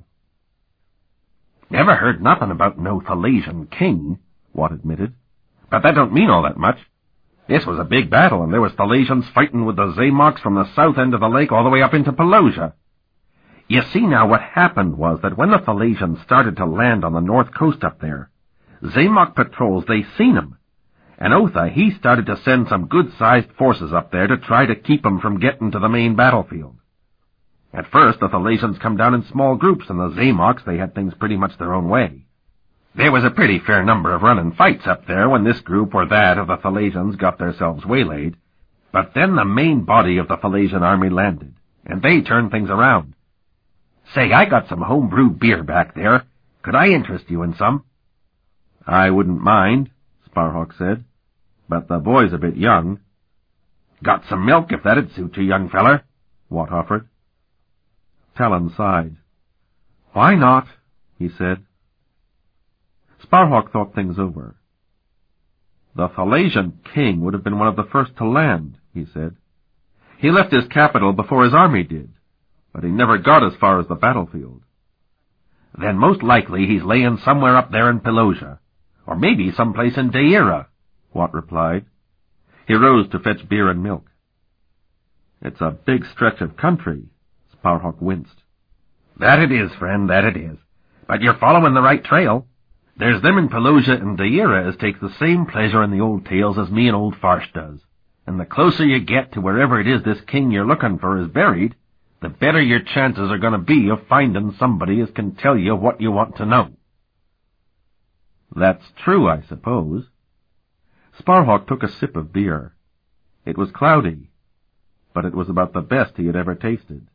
"Never heard nothing about no Thalasian king," Watt admitted. "But that don't mean all that much. This was a big battle, and there was Thalasians fighting with the Zamoks from the south end of the lake all the way up into Pelosia. You see now, what happened was that when the Thalasians started to land on the north coast up there, Zamok patrols, they seen 'em, and Otha, he started to send some good-sized forces up there to try to keep 'em from getting to the main battlefield. At first, the Thalasians come down in small groups, and the Zamoks, they had things pretty much their own way. There was a pretty fair number of running fights up there when this group or that of the Thalassians got themselves waylaid, but then the main body of the Thalassian army landed, and they turned things around. Say, I got some home-brewed beer back there. Could I interest you in some? I wouldn't mind, Sparhawk said, but the boy's a bit young. Got some milk if that'd suit you, young feller, Watt offered. Talon sighed. Why not? He said. Sparhawk thought things over. The Thalassian king would have been one of the first to land, he said. He left his capital before his army did, but he never got as far as the battlefield. Then most likely he's laying somewhere up there in Pelosia, or maybe someplace in Deira, Watt replied. He rose to fetch beer and milk. It's a big stretch of country, Sparhawk winced. That it is, friend, that it is. But you're following the right trail. There's them in Pelosia and Deira as take the same pleasure in the old tales as me and old Farsh does. And the closer you get to wherever it is this king you're looking for is buried, the better your chances are going to be of finding somebody as can tell you what you want to know. That's true, I suppose. Sparhawk took a sip of beer. It was cloudy, but it was about the best he had ever tasted.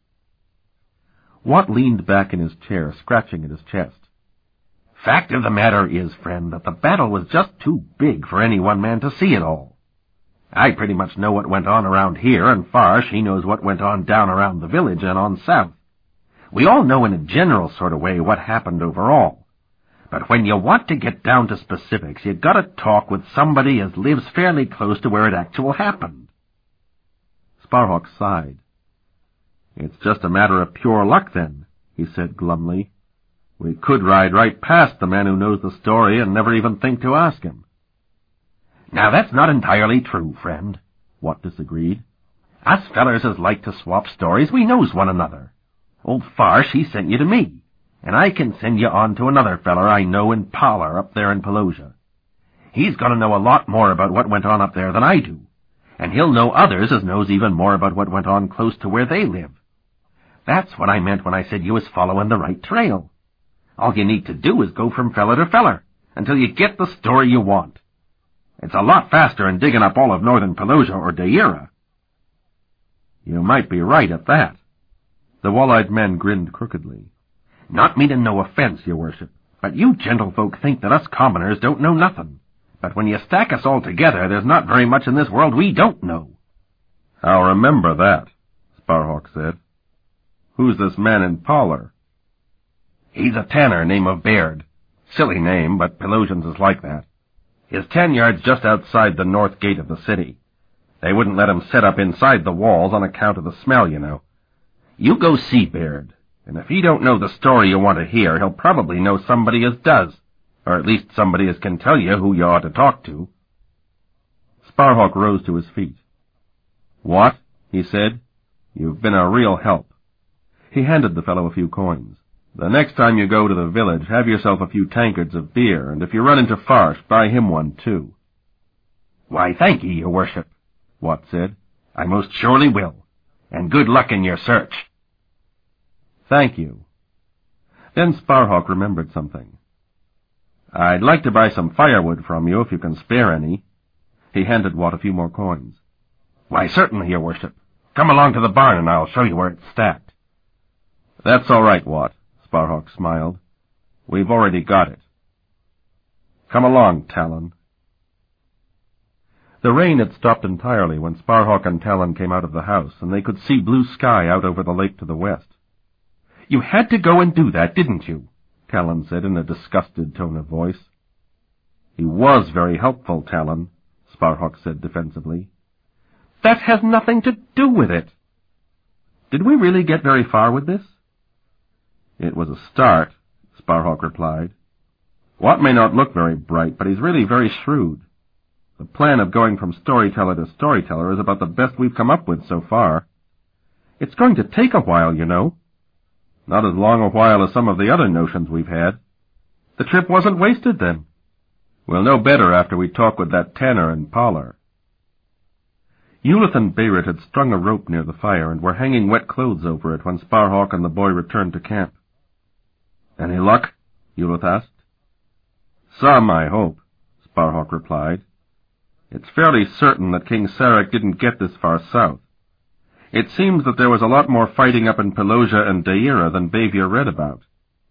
Watt leaned back in his chair, scratching at his chest. Fact of the matter is, friend, that the battle was just too big for any one man to see it all. I pretty much know what went on around here, and Farsh, he knows what went on down around the village and on south. We all know in a general sort of way what happened overall. But when you want to get down to specifics, you gotta talk with somebody as lives fairly close to where it actual happened. Sparhawk sighed. It's just a matter of pure luck, then, he said glumly. We could ride right past the man who knows the story and never even think to ask him. Now, that's not entirely true, friend, Watt disagreed. Us fellers as like to swap stories, we knows one another. Old Farsh, he sent you to me, and I can send you on to another feller I know in Parlor up there in Pelosia. He's going to know a lot more about what went on up there than I do, and he'll know others as knows even more about what went on close to where they live. That's what I meant when I said you was following the right trail. All you need to do is go from feller to feller, until you get the story you want. It's a lot faster than digging up all of northern Pelosia or Deira. You might be right at that. The wall-eyed man grinned crookedly. Not meaning no offense, your worship, but you gentlefolk think that us commoners don't know nothing. But when you stack us all together, there's not very much in this world we don't know. I'll remember that, Sparhawk said. Who's this man in Parlor? He's a tanner named of Baird. Silly name, but Pelosians is like that. His tan yard's just outside the north gate of the city. They wouldn't let him set up inside the walls on account of the smell, you know. You go see Baird, and if he don't know the story you want to hear, he'll probably know somebody as does, or at least somebody as can tell you who you ought to talk to. Sparhawk rose to his feet. What? He said. You've been a real help. He handed the fellow a few coins. The next time you go to the village, have yourself a few tankards of beer, and if you run into Farsh, buy him one, too. Why, thank ye, your worship, Watt said. I most surely will, and good luck in your search. Thank you. Then Sparhawk remembered something. I'd like to buy some firewood from you, if you can spare any. He handed Watt a few more coins. Why, certainly, your worship. Come along to the barn, and I'll show you where it's stacked. That's all right, Watt. Sparhawk smiled. We've already got it. Come along, Talon. The rain had stopped entirely when Sparhawk and Talon came out of the house, and they could see blue sky out over the lake to the west. You had to go and do that, didn't you? Talon said in a disgusted tone of voice. He was very helpful, Talon, Sparhawk said defensively. That has nothing to do with it. Did we really get very far with this? It was a start, Sparhawk replied. Watt may not look very bright, but he's really very shrewd. The plan of going from storyteller to storyteller is about the best we've come up with so far. It's going to take a while, you know. Not as long a while as some of the other notions we've had. The trip wasn't wasted, then. We'll know better after we talk with that tanner in Parlor. Eulith and Beirut had strung a rope near the fire and were hanging wet clothes over it when Sparhawk and the boy returned to camp. Any luck? Eulith asked. Some, I hope, Sparhawk replied. It's fairly certain that King Sarek didn't get this far south. It seems that there was a lot more fighting up in Pelosia and Deira than Bavier read about.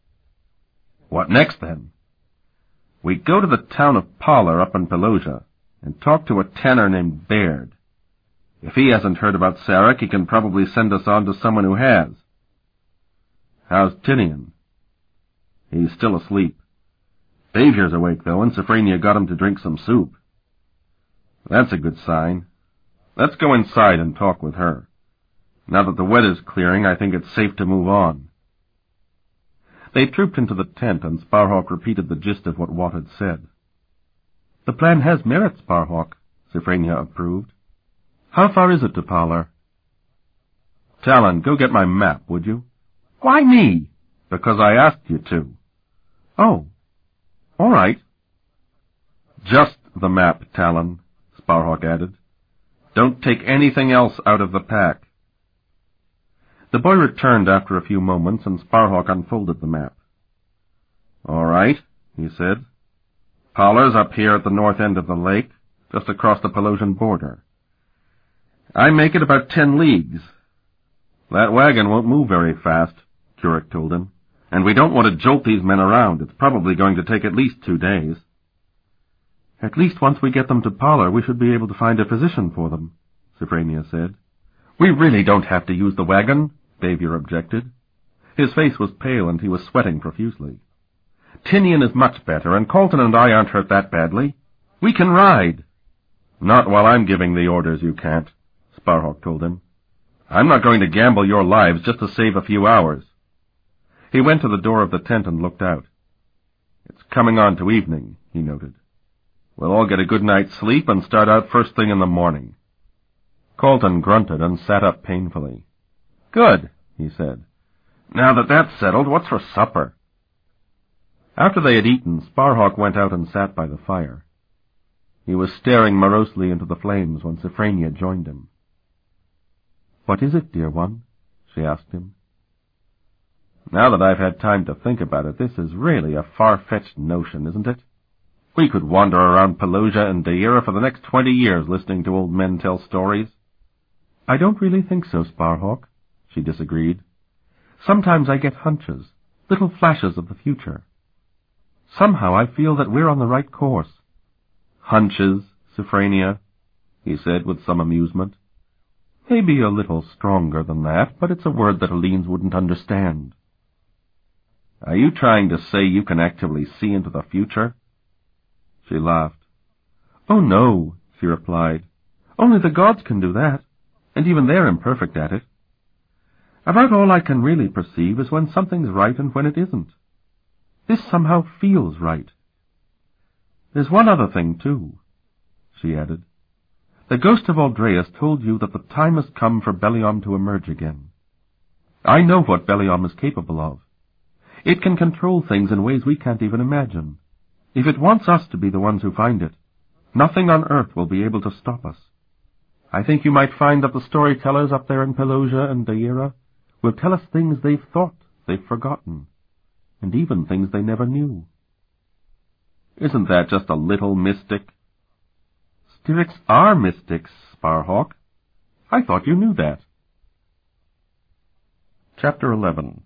What next, then? We go to the town of Poller up in Pelosia and talk to a tanner named Baird. If he hasn't heard about Sarek, he can probably send us on to someone who has. How's Tinian? He's still asleep. Bavier's awake, though, and Sophrania got him to drink some soup. That's a good sign. Let's go inside and talk with her. Now that the weather's clearing, I think it's safe to move on. They trooped into the tent, and Sparhawk repeated the gist of what Watt had said. The plan has merit, Sparhawk, Sophrania approved. How far is it to Poller? Talon, go get my map, would you? Why me? Because I asked you to. Oh, all right. Just the map, Talon, Sparhawk added. Don't take anything else out of the pack. The boy returned after a few moments, and Sparhawk unfolded the map. All right, he said. Poller's up here at the north end of the lake, just across the Pelosian border. I make it about ten leagues. That wagon won't move very fast, Currick told him, and we don't want to jolt these men around. It's probably going to take at least two days. At least once we get them to Poller, we should be able to find a position for them, Sophrania said. We really don't have to use the wagon, Bavier objected. His face was pale, and he was sweating profusely. Tinian is much better, and Colton and I aren't hurt that badly. We can ride. Not while I'm giving the orders, you can't, Sparhawk told him. I'm not going to gamble your lives just to save a few hours. He went to the door of the tent and looked out. It's coming on to evening, he noted. We'll all get a good night's sleep and start out first thing in the morning. Colton grunted and sat up painfully. Good, he said. Now that that's settled, what's for supper? After they had eaten, Sparhawk went out and sat by the fire. He was staring morosely into the flames when Sophrania joined him. What is it, dear one? She asked him. Now that I've had time to think about it, this is really a far-fetched notion, isn't it? We could wander around Pelosia and Deira for the next twenty years listening to old men tell stories. I don't really think so, Sparhawk, she disagreed. Sometimes I get hunches, little flashes of the future. Somehow I feel that we're on the right course. Hunches, Sophrania, he said with some amusement. Maybe a little stronger than that, but it's a word that Helene wouldn't understand. Are you trying to say you can actively see into the future? She laughed. Oh, no, she replied. Only the gods can do that, and even they're imperfect at it. About all I can really perceive is when something's right and when it isn't. This somehow feels right. There's one other thing, too, she added. The ghost of Aldreus told you that the time has come for Beliom to emerge again. I know what Beliom is capable of. It can control things in ways we can't even imagine. If it wants us to be the ones who find it, nothing on earth will be able to stop us. I think you might find that the storytellers up there in Pelosia and Deira will tell us things they've thought they've forgotten, and even things they never knew. Isn't that just a little mystic? Styrics are mystics, Sparhawk. I thought you knew that. Chapter eleven.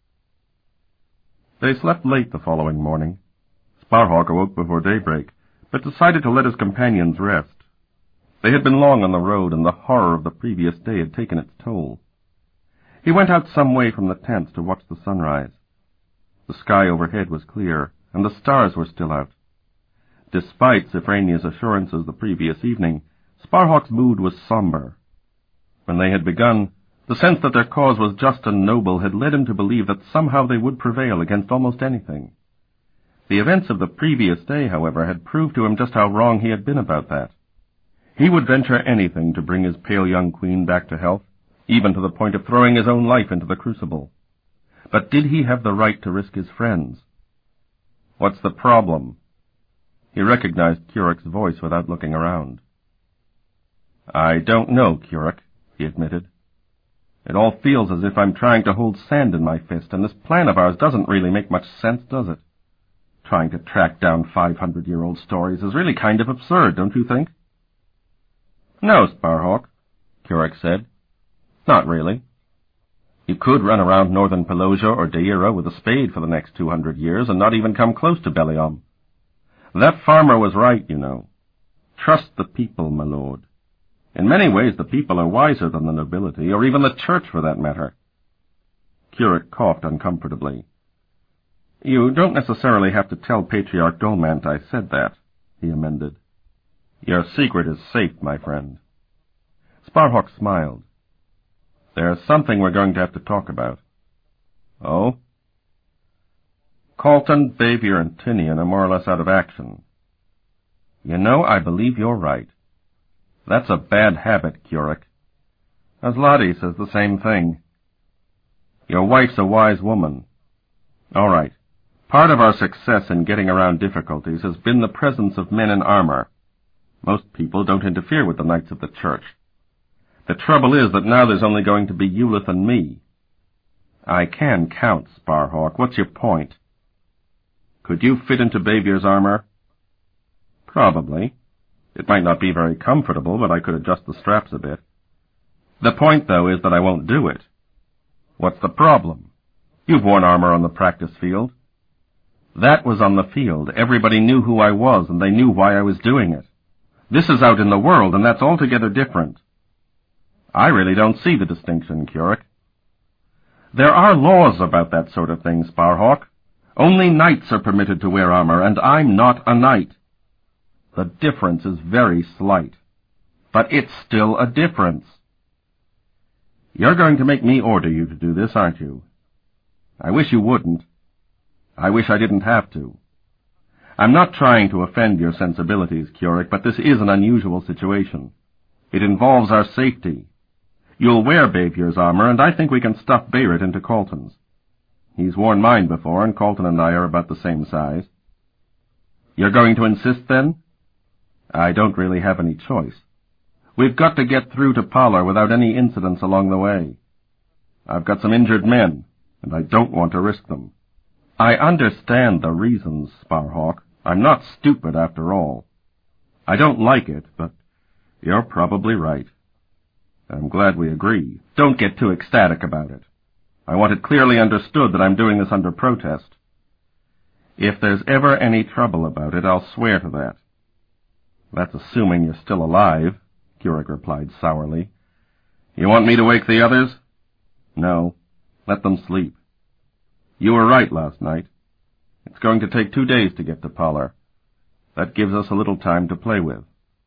They slept late the following morning. Sparhawk awoke before daybreak, but decided to let his companions rest. They had been long on the road, and the horror of the previous day had taken its toll. He went out some way from the tents to watch the sunrise. The sky overhead was clear, and the stars were still out. Despite Sophrania's assurances the previous evening, Sparhawk's mood was somber. When they had begun, the sense that their cause was just and noble had led him to believe that somehow they would prevail against almost anything. The events of the previous day, however, had proved to him just how wrong he had been about that. He would venture anything to bring his pale young queen back to health, even to the point of throwing his own life into the crucible. But did he have the right to risk his friends? What's the problem? He recognized Currick's voice without looking around. I don't know, Currick, he admitted. It all feels as if I'm trying to hold sand in my fist, and this plan of ours doesn't really make much sense, does it? Trying to track down five-hundred-year-old stories is really kind of absurd, don't you think? No, Sparhawk, Currick said. Not really. You could run around northern Pelosia or Deira with a spade for the next two hundred years and not even come close to Bellium. That farmer was right, you know. Trust the people, my lord. In many ways the people are wiser than the nobility, or even the church for that matter. Currick coughed uncomfortably. You don't necessarily have to tell Patriarch Dolmant I said that, he amended. Your secret is safe, my friend. Sparhawk smiled. There's something we're going to have to talk about. Oh? Colton, Bavier, and Tinian are more or less out of action. You know, I believe you're right. That's a bad habit, Currick. Aslati says the same thing. Your wife's a wise woman. All right. Part of our success in getting around difficulties has been the presence of men in armor. Most people don't interfere with the Knights of the Church. The trouble is that now there's only going to be Eulith and me. I can count, Sparhawk. What's your point? Could you fit into Bavier's armor? Probably. It might not be very comfortable, but I could adjust the straps a bit. The point, though, is that I won't do it. What's the problem? You've worn armor on the practice field. That was on the field. Everybody knew who I was, and they knew why I was doing it. This is out in the world, and that's altogether different. I really don't see the distinction, Currick. There are laws about that sort of thing, Sparhawk. Only knights are permitted to wear armor, and I'm not a knight. The difference is very slight. But it's still a difference. You're going to make me order you to do this, aren't you? I wish you wouldn't. I wish I didn't have to. I'm not trying to offend your sensibilities, Currick, but this is an unusual situation. It involves our safety. You'll wear Bavier's armor, and I think we can stuff Bayrit into Colton's. He's worn mine before, and Colton and I are about the same size. You're going to insist, then? I don't really have any choice. We've got to get through to Polar without any incidents along the way. I've got some injured men, and I don't want to risk them. I understand the reasons, Sparhawk. I'm not stupid, after all. I don't like it, but you're probably right. I'm glad we agree. Don't get too ecstatic about it. I want it clearly understood that I'm doing this under protest. If there's ever any trouble about it, I'll swear to that. That's assuming you're still alive, Currick replied sourly. You want me to wake the others? No. Let them sleep. You were right last night. It's going to take two days to get to Polar. That gives us a little time to play with.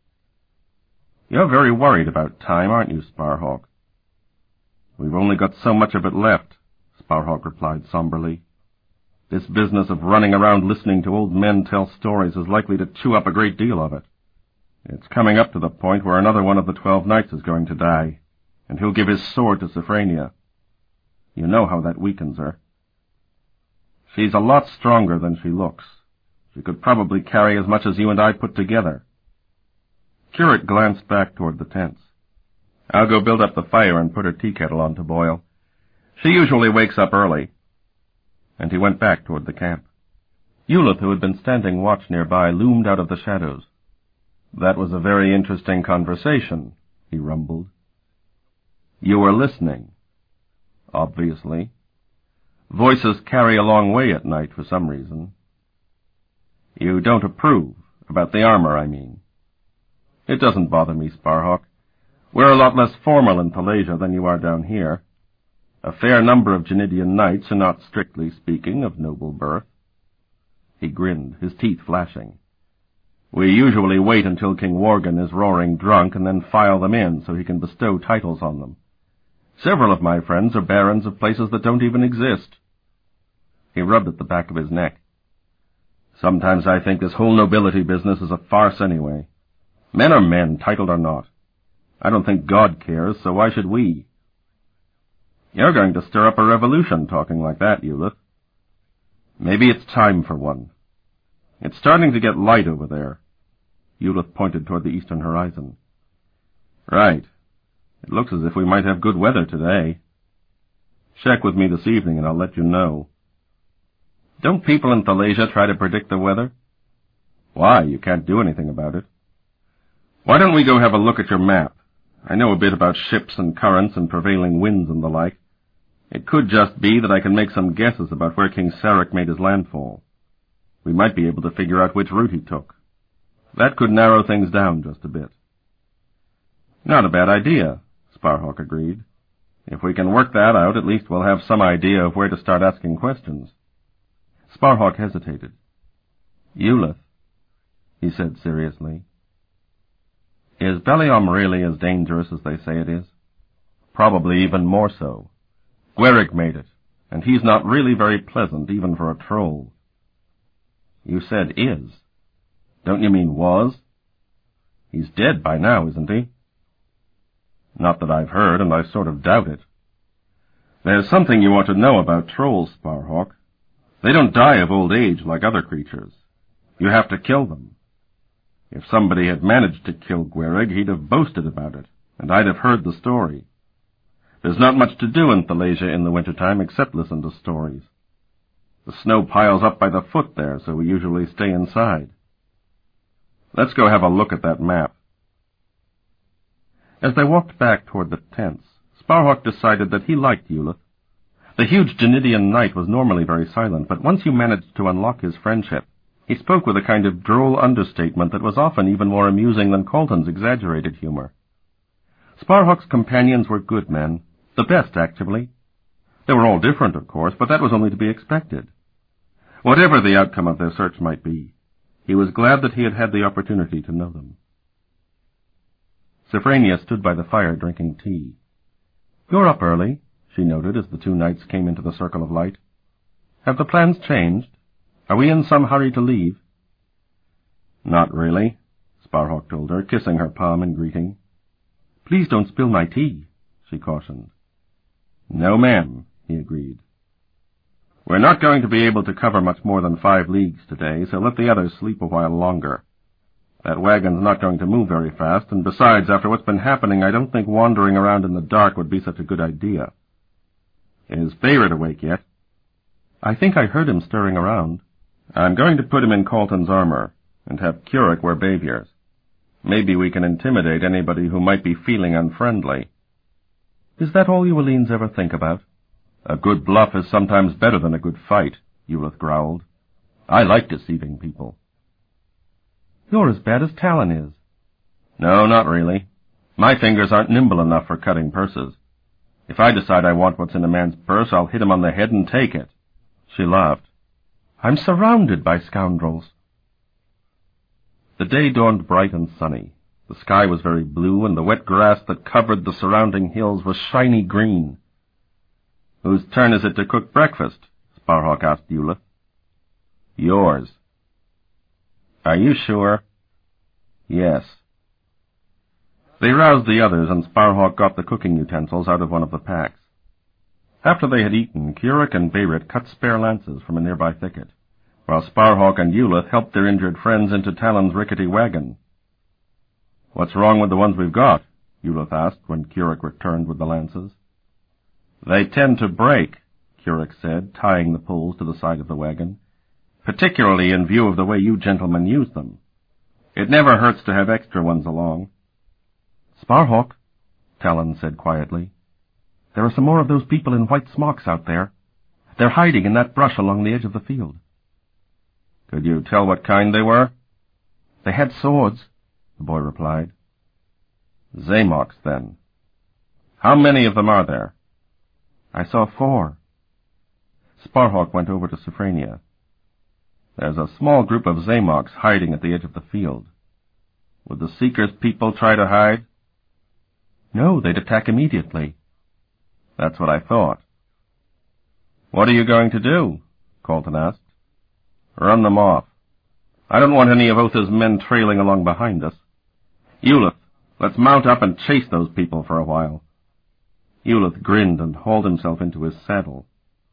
You're very worried about time, aren't you, Sparhawk? We've only got so much of it left, Sparhawk replied somberly. This business of running around listening to old men tell stories is likely to chew up a great deal of it. It's coming up to the point where another one of the twelve knights is going to die, and he'll give his sword to Sophrania. You know how that weakens her. She's a lot stronger than she looks. She could probably carry as much as you and I put together. Currick glanced back toward the tents. I'll go build up the fire and put her tea kettle on to boil. She usually wakes up early. And he went back toward the camp. Eulith, who had been standing watch nearby, loomed out of the shadows. That was a very interesting conversation, he rumbled. You were listening. Obviously. Voices carry a long way at night for some reason. You don't approve, about the armor, I mean. It doesn't bother me, Sparhawk. We're a lot less formal in Palasia than you are down here. A fair number of Genidian knights are not, strictly speaking, of noble birth. He grinned, his teeth flashing. We usually wait until King Worgen is roaring drunk and then file them in so he can bestow titles on them. Several of my friends are barons of places that don't even exist. He rubbed at the back of his neck. Sometimes I think this whole nobility business is a farce anyway. Men are men, titled or not. I don't think God cares, so why should we? You're going to stir up a revolution talking like that, Eulith. Maybe it's time for one. It's starting to get light over there. Eulith pointed toward the eastern horizon. Right. It looks as if we might have good weather today. Check with me this evening and I'll let you know. Don't people in Thalasia try to predict the weather? Why? You can't do anything about it. Why don't we go have a look at your map? I know a bit about ships and currents and prevailing winds and the like. It could just be that I can make some guesses about where King Sarek made his landfall. We might be able to figure out which route he took. That could narrow things down just a bit. Not a bad idea, Sparhawk agreed. If we can work that out, at least we'll have some idea of where to start asking questions. Sparhawk hesitated. Eulith, he said seriously. Is Belliom really as dangerous as they say it is? Probably even more so. Gwerig made it, and he's not really very pleasant even for a troll. You said is. Don't you mean was? He's dead by now, isn't he? Not that I've heard, and I sort of doubt it. There's something you ought to know about trolls, Sparhawk. They don't die of old age like other creatures. You have to kill them. If somebody had managed to kill Gwerig, he'd have boasted about it, and I'd have heard the story. There's not much to do in Thalasia in the wintertime except listen to stories. The snow piles up by the foot there, so we usually stay inside. Let's go have a look at that map. As they walked back toward the tents, Sparhawk decided that he liked Eulith. The huge Genidian knight was normally very silent, but once you managed to unlock his friendship, he spoke with a kind of droll understatement that was often even more amusing than Colton's exaggerated humor. Sparhawk's companions were good men, the best, actually. They were all different, of course, but that was only to be expected. Whatever the outcome of their search might be, he was glad that he had had the opportunity to know them. Sophrania stood by the fire drinking tea. You're up early, she noted as the two knights came into the circle of light. Have the plans changed? Are we in some hurry to leave? Not really, Sparhawk told her, kissing her palm in greeting. Please don't spill my tea, she cautioned. No, ma'am, he agreed. We're not going to be able to cover much more than five leagues today, so let the others sleep a while longer. That wagon's not going to move very fast, and besides, after what's been happening, I don't think wandering around in the dark would be such a good idea. Is Bayard awake yet? I think I heard him stirring around. I'm going to put him in Colton's armor, and have Currick wear Bayard's. Maybe we can intimidate anybody who might be feeling unfriendly. Is that all you Aleens ever think about? A good bluff is sometimes better than a good fight, Eulith growled. I like deceiving people. You're as bad as Talon is. No, not really. My fingers aren't nimble enough for cutting purses. If I decide I want what's in a man's purse, I'll hit him on the head and take it. She laughed. I'm surrounded by scoundrels. The day dawned bright and sunny. The sky was very blue, and the wet grass that covered the surrounding hills was shiny green. Whose turn is it to cook breakfast? Sparhawk asked Eulith. Yours. Are you sure? Yes. They roused the others, and Sparhawk got the cooking utensils out of one of the packs. After they had eaten, Currick and Bayard cut spare lances from a nearby thicket, while Sparhawk and Eulith helped their injured friends into Talon's rickety wagon. What's wrong with the ones we've got? Eulith asked when Currick returned with the lances. They tend to break, Currick said, tying the poles to the side of the wagon, particularly in view of the way you gentlemen use them. It never hurts to have extra ones along. Sparhawk, Talon said quietly, there are some more of those people in white smocks out there. They're hiding in that brush along the edge of the field. Could you tell what kind they were? They had swords, the boy replied. Zamox, then. How many of them are there? I saw four. Sparhawk went over to Sophrania. There's a small group of Zamox hiding at the edge of the field. Would the Seeker's people try to hide? No, they'd attack immediately. That's what I thought. What are you going to do? Colton asked. Run them off. I don't want any of Otha's men trailing along behind us. Eulith, let's mount up and chase those people for a while. Eulith grinned and hauled himself into his saddle.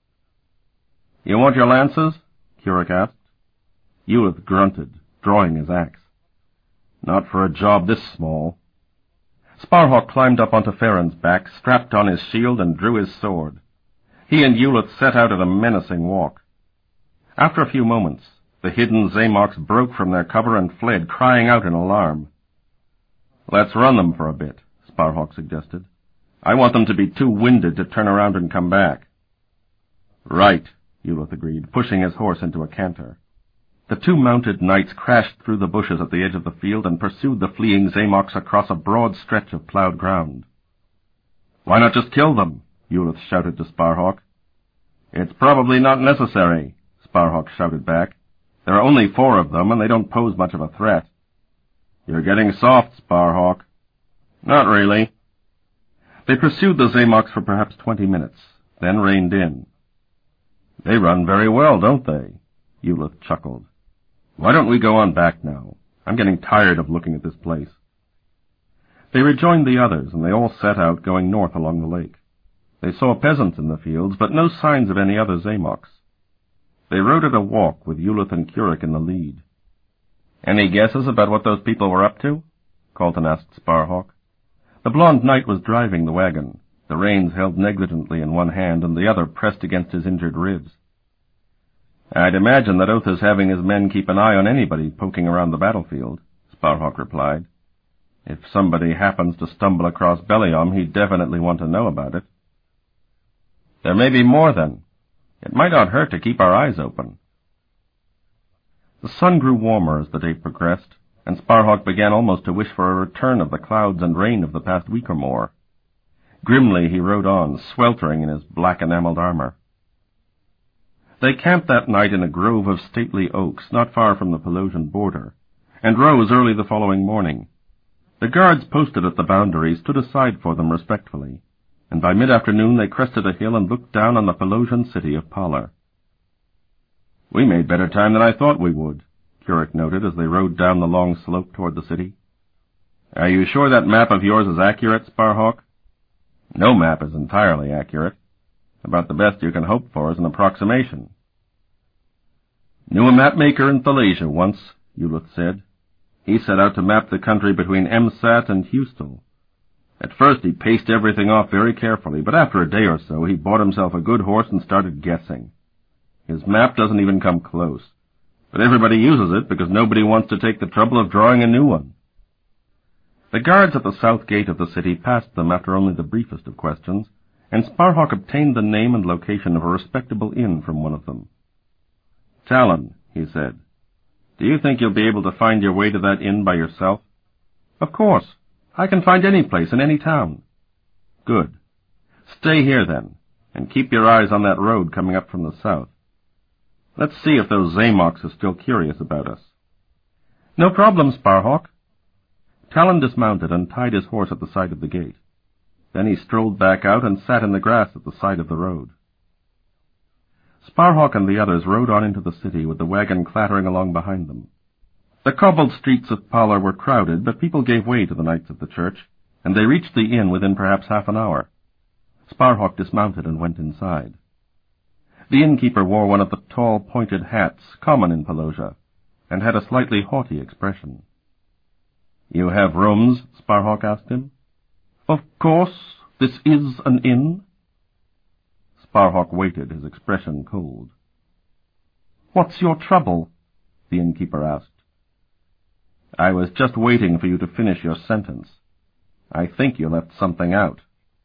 You want your lances? Currick asked. Eulith grunted, drawing his axe. Not for a job this small. Sparhawk climbed up onto Farron's back, strapped on his shield, and drew his sword. He and Eulith set out at a menacing walk. After a few moments, the hidden Zamoks broke from their cover and fled, crying out in alarm. "Let's run them for a bit," Sparhawk suggested. "I want them to be too winded to turn around and come back." "Right," Ulith agreed, pushing his horse into a canter. The two mounted knights crashed through the bushes at the edge of the field and pursued the fleeing Zamoks across a broad stretch of plowed ground. "Why not just kill them?" Ulith shouted to Sparhawk. "It's probably not necessary," Sparhawk shouted back. "There are only four of them, and they don't pose much of a threat." "You're getting soft, Sparhawk." "Not really." They pursued the Zamoks for perhaps twenty minutes, then reined in. "They run very well, don't they?" Ulith chuckled. "Why don't we go on back now? I'm getting tired of looking at this place." They rejoined the others, and they all set out, going north along the lake. They saw peasants in the fields, but no signs of any other Zamoks. They rode at a walk, with Ulith and Curik in the lead. "Any guesses about what those people were up to?" Colton asked Sparhawk. The blond knight was driving the wagon, the reins held negligently in one hand and the other pressed against his injured ribs. "I'd imagine that Oath is having his men keep an eye on anybody poking around the battlefield," Sparhawk replied. "If somebody happens to stumble across Beliom, he'd definitely want to know about it." "There may be more, then. It might not hurt to keep our eyes open." The sun grew warmer as the day progressed, and Sparhawk began almost to wish for a return of the clouds and rain of the past week or more. Grimly he rode on, sweltering in his black enameled armor. They camped that night in a grove of stately oaks not far from the Pelosian border, and rose early the following morning. The guards posted at the boundary stood aside for them respectfully, and by mid-afternoon they crested a hill and looked down on the Pelosian city of Palar. "We made better time than I thought we would," Curik noted as they rode down the long slope toward the city. "Are you sure that map of yours is accurate, Sparhawk?" "No map is entirely accurate. About the best you can hope for is an approximation." "Knew a map-maker in Thalasia once," Ulith said. "He set out to map the country between Emsat and Hustel. At first he paced everything off very carefully, but after a day or so he bought himself a good horse and started guessing. His map doesn't even come close, but everybody uses it because nobody wants to take the trouble of drawing a new one." The guards at the south gate of the city passed them after only the briefest of questions, and Sparhawk obtained the name and location of a respectable inn from one of them. "Talon," he said, "do you think you'll be able to find your way to that inn by yourself?" "Of course. I can find any place in any town." "Good. Stay here, then, and keep your eyes on that road coming up from the south. Let's see if those Zamoks are still curious about us." "No problem, Sparhawk." Talon dismounted and tied his horse at the side of the gate. Then he strolled back out and sat in the grass at the side of the road. Sparhawk and the others rode on into the city with the wagon clattering along behind them. The cobbled streets of Palar were crowded, but people gave way to the knights of the church, and they reached the inn within perhaps half an hour. Sparhawk dismounted and went inside. The innkeeper wore one of the tall, pointed hats common in Pelosia, and had a slightly haughty expression. "You have rooms?" Sparhawk asked him. "Of course. This is an inn." Sparhawk waited, his expression cold. "What's your trouble?" the innkeeper asked. "I was just waiting for you to finish your sentence. I think you left something out."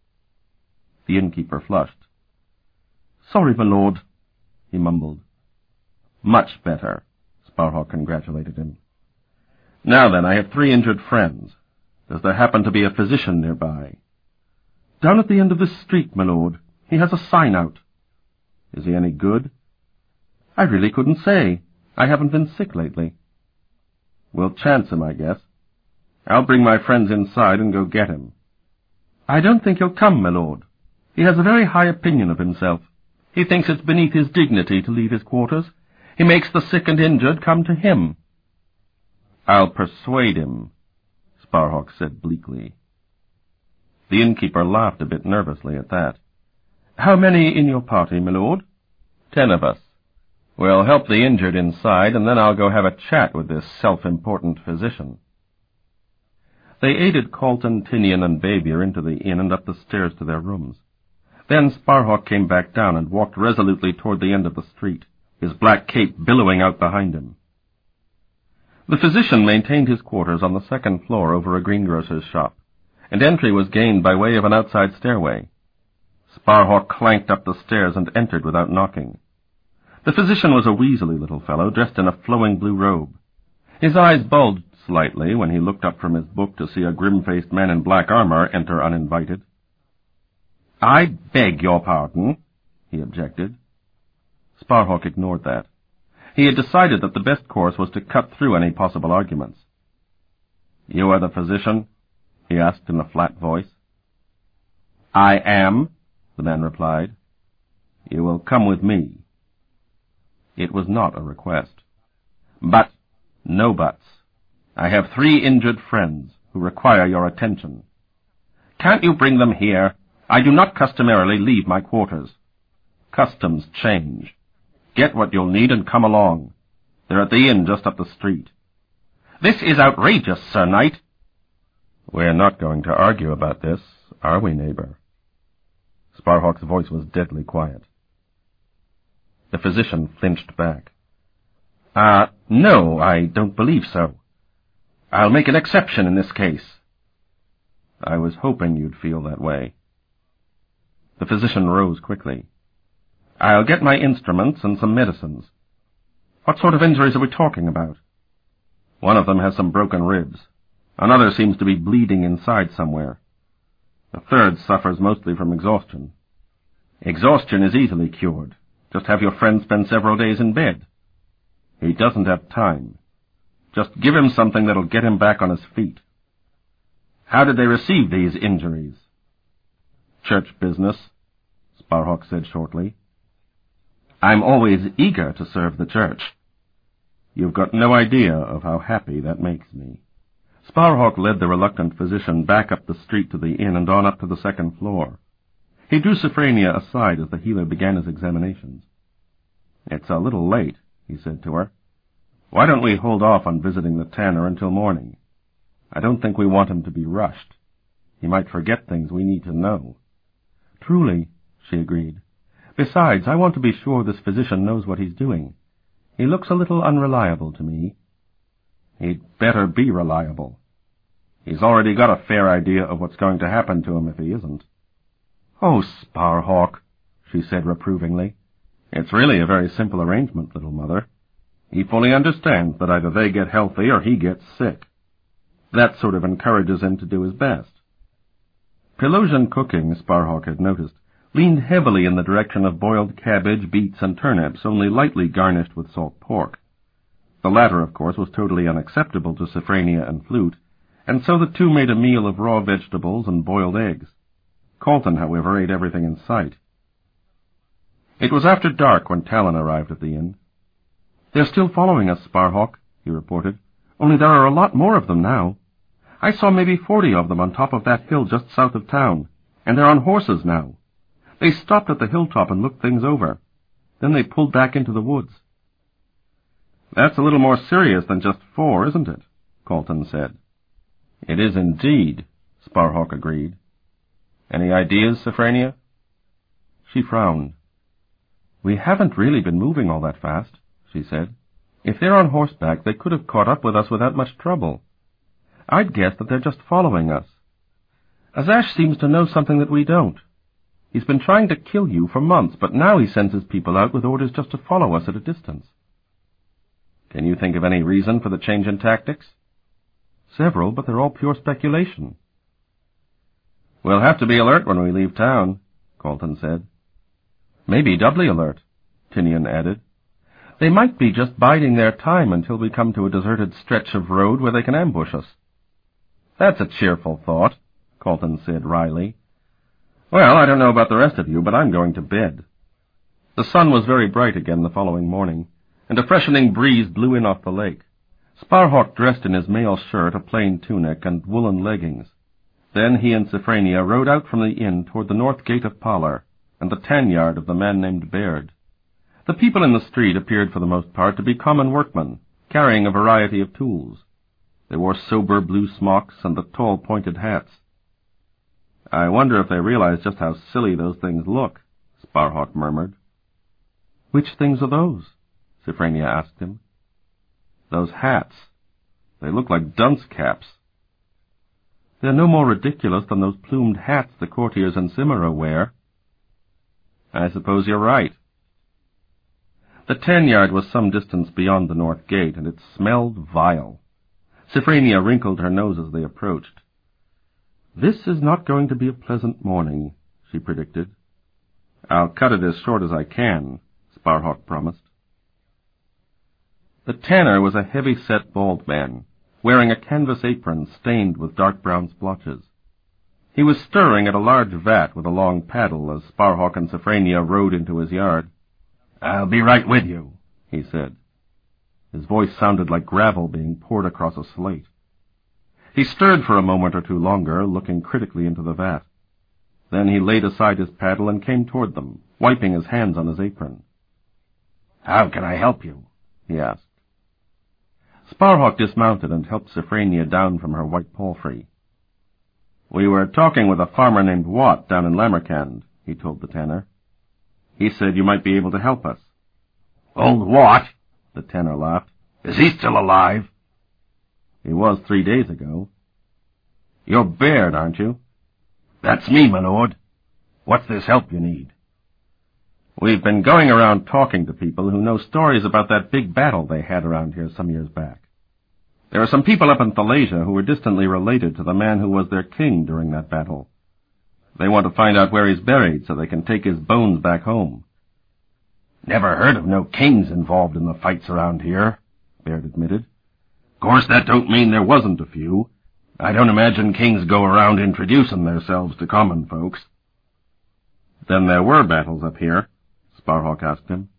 The innkeeper flushed. "Sorry, my lord," he mumbled. "Much better," Sparhawk congratulated him. "Now then, I have three injured friends. Does there happen to be a physician nearby?" "Down at the end of this street, my lord. He has a sign out." "Is he any good?" "I really couldn't say. I haven't been sick lately." "We'll chance him, I guess. I'll bring my friends inside and go get him." "I don't think he'll come, my lord. He has a very high opinion of himself. He thinks it's beneath his dignity to leave his quarters. He makes the sick and injured come to him." "I'll persuade him," Sparhawk said bleakly. The innkeeper laughed a bit nervously at that. "How many in your party, my lord?" Ten of us. We'll help the injured inside, and then I'll go have a chat with this self-important physician." They aided Colton, Tinian, and Babier into the inn and up the stairs to their rooms. Then Sparhawk came back down and walked resolutely toward the end of the street, his black cape billowing out behind him. The physician maintained his quarters on the second floor over a greengrocer's shop, and entry was gained by way of an outside stairway. Sparhawk clanked up the stairs and entered without knocking. The physician was a weaselly little fellow, dressed in a flowing blue robe. His eyes bulged slightly when he looked up from his book to see a grim-faced man in black armor enter uninvited. "I beg your pardon," he objected. Sparhawk ignored that. He had decided that the best course was to cut through any possible arguments. "You are the physician?" he asked in a flat voice. "I am," the man replied. "You will come with me." It was not a request. "But—" "No buts. I have three injured friends who require your attention." "Can't you bring them here? I do not customarily leave my quarters." "Customs change. Get what you'll need and come along. They're at the inn just up the street." "This is outrageous, Sir Knight." "We're not going to argue about this, are we, neighbor?" Sparhawk's voice was deadly quiet. The physician flinched back. Ah, uh, no, I don't believe so. I'll make an exception in this case." "I was hoping you'd feel that way." The physician rose quickly. "I'll get my instruments and some medicines." "What sort of injuries are we talking about?" "One of them has some broken ribs. Another seems to be bleeding inside somewhere. The third suffers mostly from exhaustion." "Exhaustion is easily cured. Just have your friend spend several days in bed." "He doesn't have time. Just give him something that'll get him back on his feet." "How did they receive these injuries?" "Church business," Sparhawk said shortly. "I'm always eager to serve the church." "You've got no idea of how happy that makes me." Sparhawk led the reluctant physician back up the street to the inn and on up to the second floor. He drew Sophronia aside as the healer began his examinations. "It's a little late," he said to her. "Why don't we hold off on visiting the tanner until morning? I don't think we want him to be rushed. He might forget things we need to know." "Truly," she agreed. "Besides, I want to be sure this physician knows what he's doing. He looks a little unreliable to me." "He'd better be reliable. He's already got a fair idea of what's going to happen to him if he isn't." "Oh, Sparhawk," she said reprovingly. "It's really a very simple arrangement, little mother. He fully understands that either they get healthy or he gets sick. That sort of encourages him to do his best." Pelosian cooking, Sparhawk had noticed, leaned heavily in the direction of boiled cabbage, beets, and turnips, only lightly garnished with salt pork. The latter, of course, was totally unacceptable to Sophronia and Flute, and so the two made a meal of raw vegetables and boiled eggs. Colton, however, ate everything in sight. It was after dark when Talon arrived at the inn. "They're still following us, Sparhawk," he reported. "Only there are a lot more of them now. I saw maybe forty of them on top of that hill just south of town, and they're on horses now. They stopped at the hilltop and looked things over. Then they pulled back into the woods." "That's a little more serious than just four, isn't it?" Colton said. "It is indeed," Sparhawk agreed. "Any ideas, Sophronia?" She frowned. "We haven't really been moving all that fast," she said. "If they're on horseback, they could have caught up with us without much trouble. I'd guess that they're just following us. Azash seems to know something that we don't. He's been trying to kill you for months, but now he sends his people out with orders just to follow us at a distance." "Can you think of any reason for the change in tactics?" "Several, but they're all pure speculation." "We'll have to be alert when we leave town," Colton said. "Maybe doubly alert," Tinian added. "They might be just biding their time until we come to a deserted stretch of road where they can ambush us." "That's a cheerful thought," Colton said wryly. "Well, I don't know about the rest of you, but I'm going to bed." The sun was very bright again the following morning, and a freshening breeze blew in off the lake. Sparhawk dressed in his mail shirt, a plain tunic, and woolen leggings. Then he and Sophronia rode out from the inn toward the north gate of Palar, and the tan-yard of the man named Baird. The people in the street appeared for the most part to be common workmen, carrying a variety of tools. They wore sober blue smocks and the tall pointed hats. "I wonder if they realize just how silly those things look," Sparhawk murmured. "Which things are those?" Sophrania asked him. Those hats. They look like dunce caps. They're no more ridiculous than those plumed hats the courtiers in Cimmeria wear. I suppose you're right. The tan-yard was some distance beyond the north gate, and it smelled vile. Sophrania wrinkled her nose as they approached. This is not going to be a pleasant morning, she predicted. I'll cut it as short as I can, Sparhawk promised. The tanner was a heavy-set bald man, wearing a canvas apron stained with dark brown splotches. He was stirring at a large vat with a long paddle as Sparhawk and Sophrania rode into his yard. I'll be right with you, he said. His voice sounded like gravel being poured across a slate. He stirred for a moment or two longer, looking critically into the vat. Then he laid aside his paddle and came toward them, wiping his hands on his apron. How can I help you? He asked. Sparhawk dismounted and helped Sophrania down from her white palfrey. We were talking with a farmer named Watt down in Lamercand, he told the tanner. He said you might be able to help us. Old Watt? The tanner laughed. Is he still alive? He was three days ago. You're Baird, aren't you? That's me, my lord. What's this help you need? We've been going around talking to people who know stories about that big battle they had around here some years back. There are some people up in Thalasia who are distantly related to the man who was their king during that battle. They want to find out where he's buried so they can take his bones back home. Never heard of no kings involved in the fights around here, Baird admitted. Of course, that don't mean there wasn't a few. I don't imagine kings go around introducing themselves to common folks. Then there were battles up here, Sparhawk asked him.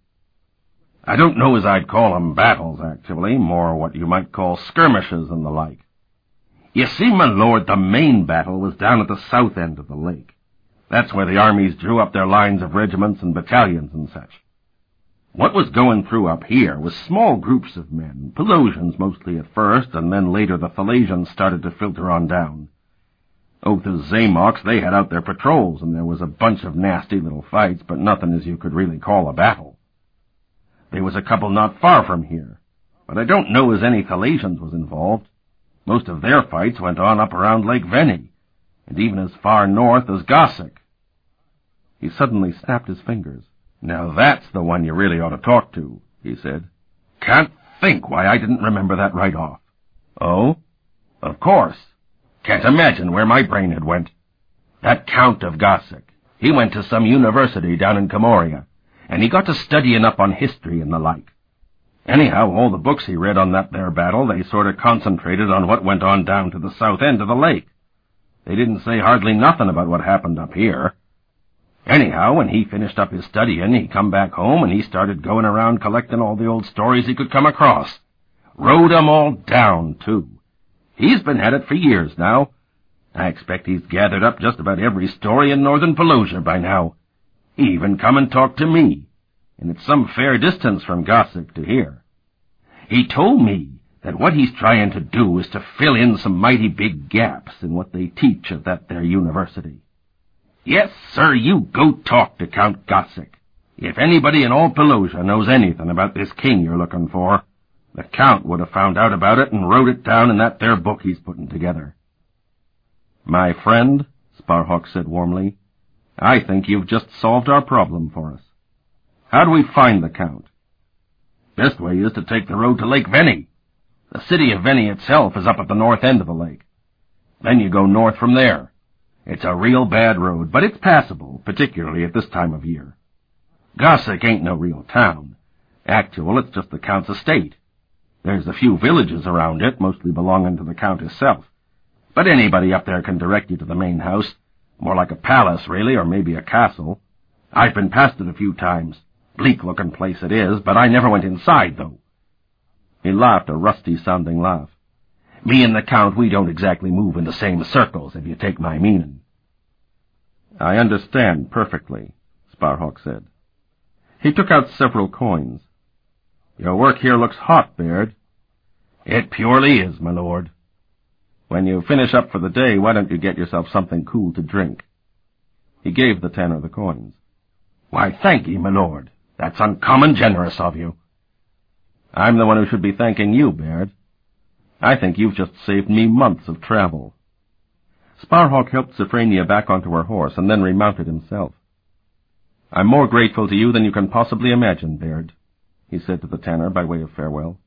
I don't know as I'd call 'em battles, actually, more what you might call skirmishes and the like. You see, my lord, the main battle was down at the south end of the lake. That's where the armies drew up their lines of regiments and battalions and such. What was going through up here was small groups of men, Pelosians mostly at first, and then later the Thalasians started to filter on down. Over the Zamox, they had out their patrols, and there was a bunch of nasty little fights, but nothing as you could really call a battle. There was a couple not far from here, but I don't know as any Thalasians was involved. Most of their fights went on up around Lake Veni, and even as far north as Gossick. He suddenly snapped his fingers. Now that's the one you really ought to talk to, he said. Can't think why I didn't remember that right off. Oh? Of course. Can't imagine where my brain had went. That Count of Gossick, he went to some university down in Camoria, and he got to studying up on history and the like. Anyhow, all the books he read on that there battle, they sort of concentrated on what went on down to the south end of the lake. They didn't say hardly nothing about what happened up here. Anyhow, when he finished up his studying, he come back home and he started going around collecting all the old stories he could come across. Wrote 'em all down, too. He's been at it for years now. I expect he's gathered up just about every story in northern Pelosia by now. He even come and talked to me, and it's some fair distance from Gossick to here. He told me that what he's trying to do is to fill in some mighty big gaps in what they teach at that there university. Yes, sir, you go talk to Count Gossick. If anybody in all Pelosia knows anything about this king you're looking for, the Count would have found out about it and wrote it down in that there book he's putting together. My friend, Sparhawk said warmly, I think you've just solved our problem for us. How do we find the Count? Best way is to take the road to Lake Veni. The city of Veni itself is up at the north end of the lake. Then you go north from there. It's a real bad road, but it's passable, particularly at this time of year. Gossick ain't no real town. Actual, it's just the Count's estate. There's a few villages around it, mostly belonging to the Count himself. But anybody up there can direct you to the main house. More like a palace, really, or maybe a castle. I've been past it a few times. Bleak-looking place it is, but I never went inside, though. He laughed a rusty-sounding laugh. Me and the Count, we don't exactly move in the same circles, if you take my meaning. I understand perfectly, Sparhawk said. He took out several coins. Your work here looks hot, Baird. It purely is, my lord. When you finish up for the day, why don't you get yourself something cool to drink? He gave the tanner the coins. Why, thank ye, my lord. That's uncommon generous of you. I'm the one who should be thanking you, Baird. I think you've just saved me months of travel. Sparhawk helped Sophrania back onto her horse and then remounted himself. I'm more grateful to you than you can possibly imagine, Baird, he said to the tanner by way of farewell.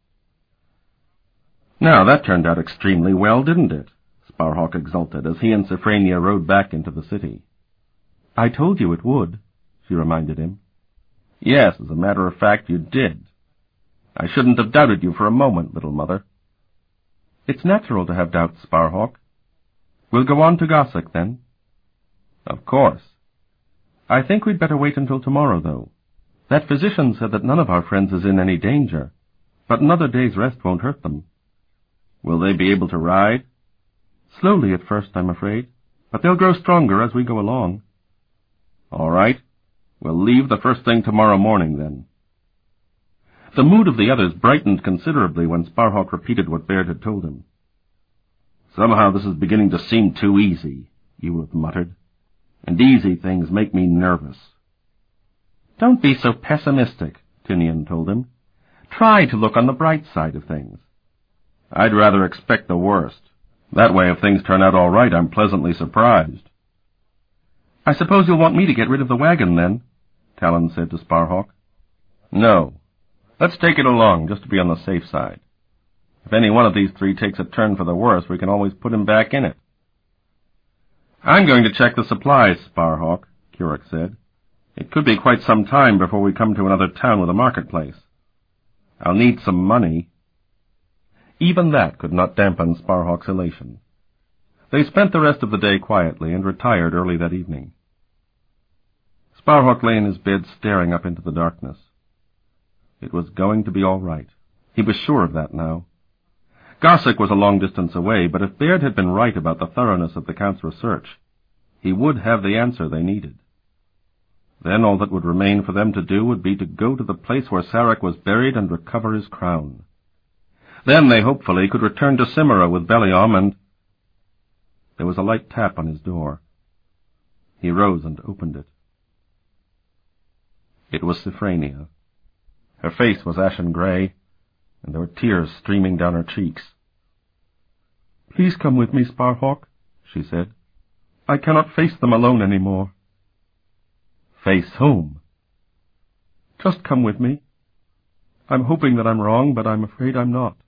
Now, that turned out extremely well, didn't it? Sparhawk exulted as he and Sophrania rode back into the city. I told you it would, she reminded him. Yes, as a matter of fact, you did. I shouldn't have doubted you for a moment, little mother. It's natural to have doubts, Sparhawk. We'll go on to Gossip, then. Of course. I think we'd better wait until tomorrow, though. That physician said that none of our friends is in any danger, but another day's rest won't hurt them. Will they be able to ride? Slowly at first, I'm afraid, but they'll grow stronger as we go along. All right. We'll leave the first thing tomorrow morning, then. The mood of the others brightened considerably when Sparhawk repeated what Baird had told him. Somehow this is beginning to seem too easy, Ulith muttered, and easy things make me nervous. Don't be so pessimistic, Tinian told him. Try to look on the bright side of things. I'd rather expect the worst. That way, if things turn out all right, I'm pleasantly surprised. I suppose you'll want me to get rid of the wagon, then, Talon said to Sparhawk. No. Let's take it along, just to be on the safe side. If any one of these three takes a turn for the worse, we can always put him back in it. I'm going to check the supplies, Sparhawk, Currick said. It could be quite some time before we come to another town with a marketplace. I'll need some money. Even that could not dampen Sparhawk's elation. They spent the rest of the day quietly and retired early that evening. Sparhawk lay in his bed staring up into the darkness. It was going to be all right. He was sure of that now. Gossip was a long distance away, but if Baird had been right about the thoroughness of the Count's research, he would have the answer they needed. Then all that would remain for them to do would be to go to the place where Sarek was buried and recover his crown. Then they hopefully could return to Cimera with Beliom, and... There was a light tap on his door. He rose and opened it. It was Sophrania. Her face was ashen gray, and there were tears streaming down her cheeks. Please come with me, Sparhawk, she said. I cannot face them alone any more. Face whom? Just come with me. I'm hoping that I'm wrong, but I'm afraid I'm not.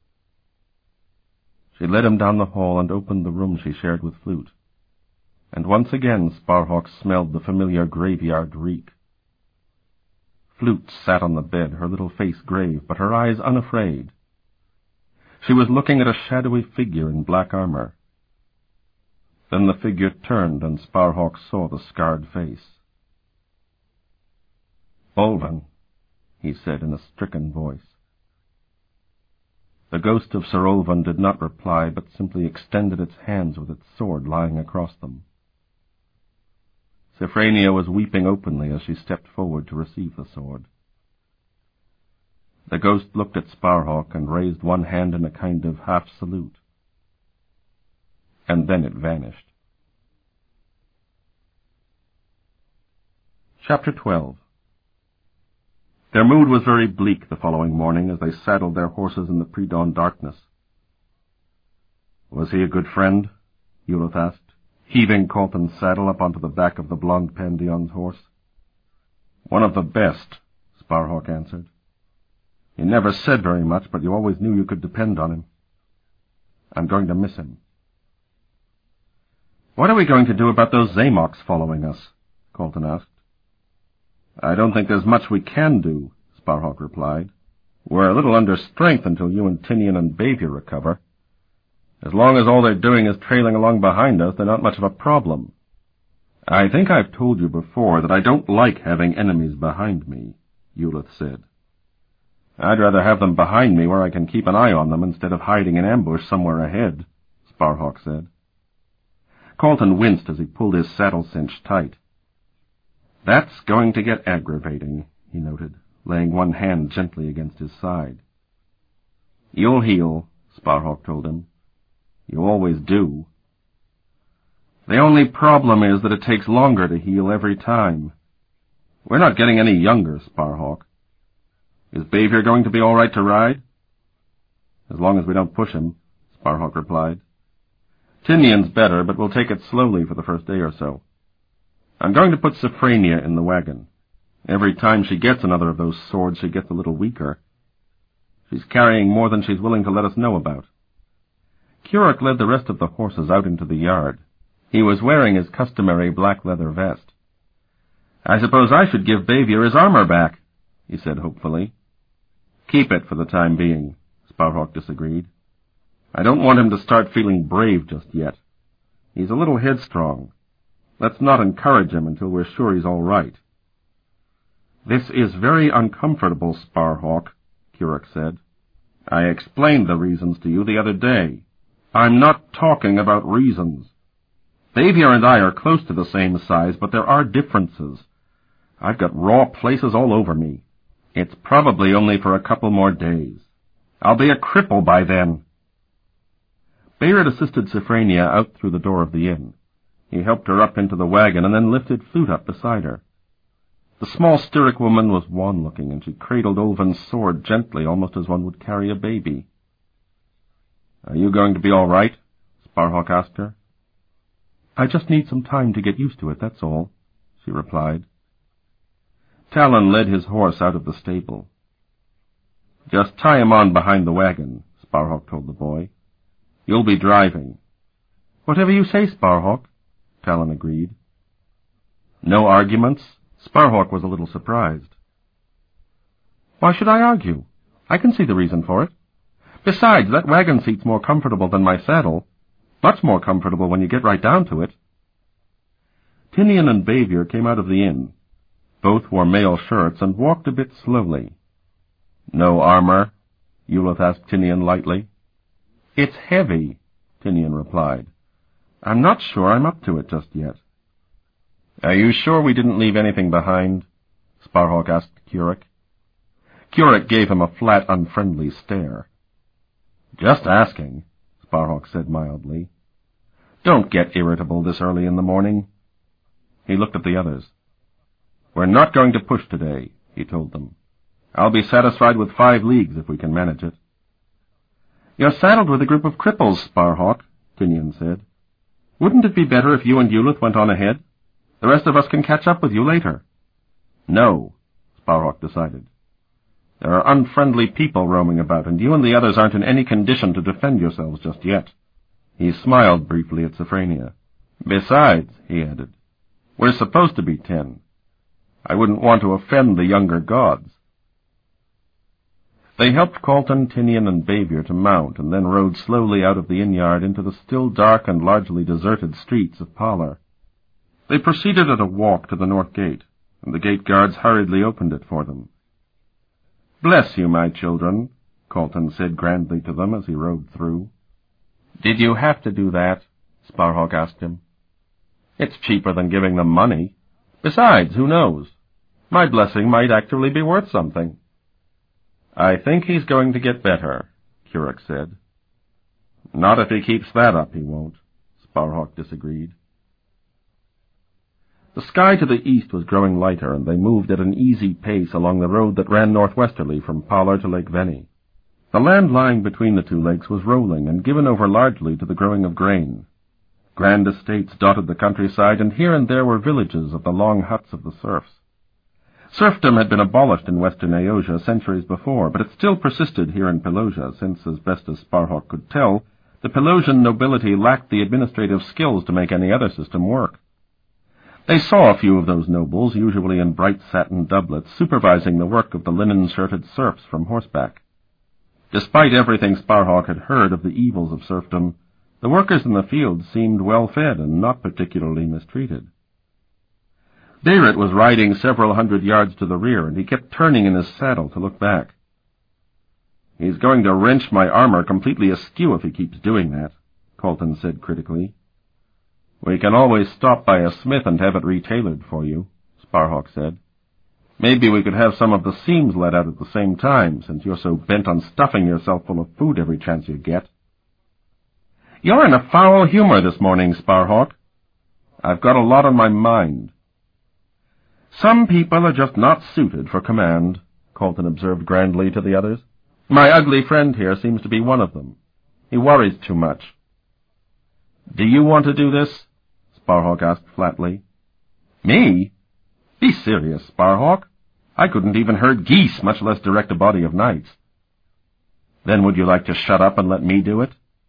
She led him down the hall and opened the room she shared with Flute. And once again Sparhawk smelled the familiar graveyard reek. Flute sat on the bed, her little face grave, but her eyes unafraid. She was looking at a shadowy figure in black armor. Then the figure turned, and Sparhawk saw the scarred face. Bolven, he said in a stricken voice. The ghost of Sir Olvan did not reply, but simply extended its hands with its sword lying across them. Sophrania was weeping openly as she stepped forward to receive the sword. The ghost looked at Sparhawk and raised one hand in a kind of half-salute. And then it vanished. Chapter twelve. Their mood was very bleak the following morning as they saddled their horses in the pre-dawn darkness. Was he a good friend? Ulith asked, heaving Colton's saddle up onto the back of the blonde Pandion's horse. One of the best, Sparhawk answered. He never said very much, but you always knew you could depend on him. I'm going to miss him. What are we going to do about those Zamoks following us? Colton asked. I don't think there's much we can do, Sparhawk replied. We're a little under strength until you and Tinian and Bavier recover. As long as all they're doing is trailing along behind us, they're not much of a problem. I think I've told you before that I don't like having enemies behind me, Ulith said. I'd rather have them behind me where I can keep an eye on them instead of hiding in ambush somewhere ahead, Sparhawk said. Colton winced as he pulled his saddle cinch tight. That's going to get aggravating, he noted, laying one hand gently against his side. You'll heal, Sparhawk told him. You always do. The only problem is that it takes longer to heal every time. We're not getting any younger, Sparhawk. Is Bavier going to be all right to ride? As long as we don't push him, Sparhawk replied. Tinian's better, but we'll take it slowly for the first day or so. I'm going to put Sophrania in the wagon. Every time she gets another of those swords, she gets a little weaker. She's carrying more than she's willing to let us know about. Curach led the rest of the horses out into the yard. He was wearing his customary black leather vest. I suppose I should give Bavier his armor back, he said hopefully. Keep it for the time being, Sparhawk disagreed. I don't want him to start feeling brave just yet. He's a little headstrong. Let's not encourage him until we're sure he's all right. This is very uncomfortable, Sparhawk, Curach said. I explained the reasons to you the other day. I'm not talking about reasons. Bavier and I are close to the same size, but there are differences. I've got raw places all over me. It's probably only for a couple more days. I'll be a cripple by then. Bayard assisted Sophrania out through the door of the inn. He helped her up into the wagon and then lifted Flute up beside her. The small Styric woman was wan-looking, and she cradled Ulvin's sword gently, almost as one would carry a baby. Are you going to be all right? Sparhawk asked her. I just need some time to get used to it, that's all, she replied. Talon led his horse out of the stable. Just tie him on behind the wagon, Sparhawk told the boy. You'll be driving. Whatever you say, Sparhawk, Talon agreed. No arguments? Sparhawk was a little surprised. Why should I argue? I can see the reason for it. Besides, that wagon seat's more comfortable than my saddle. Much more comfortable when you get right down to it. Tinian and Bavier came out of the inn. Both wore mail shirts and walked a bit slowly. No armor? Eulith asked Tinian lightly. It's heavy, Tinian replied. I'm not sure I'm up to it just yet. Are you sure we didn't leave anything behind? Sparhawk asked Curach. Curach gave him a flat, unfriendly stare. Just asking, Sparhawk said mildly. Don't get irritable this early in the morning. He looked at the others. We're not going to push today, he told them. I'll be satisfied with five leagues if we can manage it. You're saddled with a group of cripples, Sparhawk, Tinian said. Wouldn't it be better if you and Eulith went on ahead? The rest of us can catch up with you later. No, Sparhawk decided. There are unfriendly people roaming about, and you and the others aren't in any condition to defend yourselves just yet. He smiled briefly at Sophrania. Besides, he added, we're supposed to be ten. I wouldn't want to offend the younger gods. They helped Colton, Tinian, and Bavier to mount, and then rode slowly out of the inn-yard into the still dark and largely deserted streets of Palar. They proceeded at a walk to the north gate, and the gate guards hurriedly opened it for them. Bless you, my children, Colton said grandly to them as he rode through. Did you have to do that? Sparhawk asked him. It's cheaper than giving them money. Besides, who knows? My blessing might actually be worth something. I think he's going to get better, Curach said. Not if he keeps that up, he won't, Sparhawk disagreed. The sky to the east was growing lighter, and they moved at an easy pace along the road that ran northwesterly from Palar to Lake Veni. The land lying between the two lakes was rolling and given over largely to the growing of grain. Grand estates dotted the countryside, and here and there were villages of the long huts of the serfs. Serfdom had been abolished in western Aeosia centuries before, but it still persisted here in Pelosia, since, as best as Sparhawk could tell, the Pelosian nobility lacked the administrative skills to make any other system work. They saw a few of those nobles, usually in bright satin doublets, supervising the work of the linen-shirted serfs from horseback. Despite everything Sparhawk had heard of the evils of serfdom, the workers in the fields seemed well-fed and not particularly mistreated. Bayrat was riding several hundred yards to the rear, and he kept turning in his saddle to look back. He's going to wrench my armor completely askew if he keeps doing that, Colton said critically. We can always stop by a smith and have it retailored for you, Sparhawk said. Maybe we could have some of the seams let out at the same time, since you're so bent on stuffing yourself full of food every chance you get. You're in a foul humor this morning, Sparhawk. I've got a lot on my mind. Some people are just not suited for command, Colton observed grandly to the others. My ugly friend here seems to be one of them. He worries too much. Do you want to do this? Sparhawk asked flatly. Me? Be serious, Sparhawk. I couldn't even herd geese, much less direct a body of knights. Then would you like to shut up and let me do it?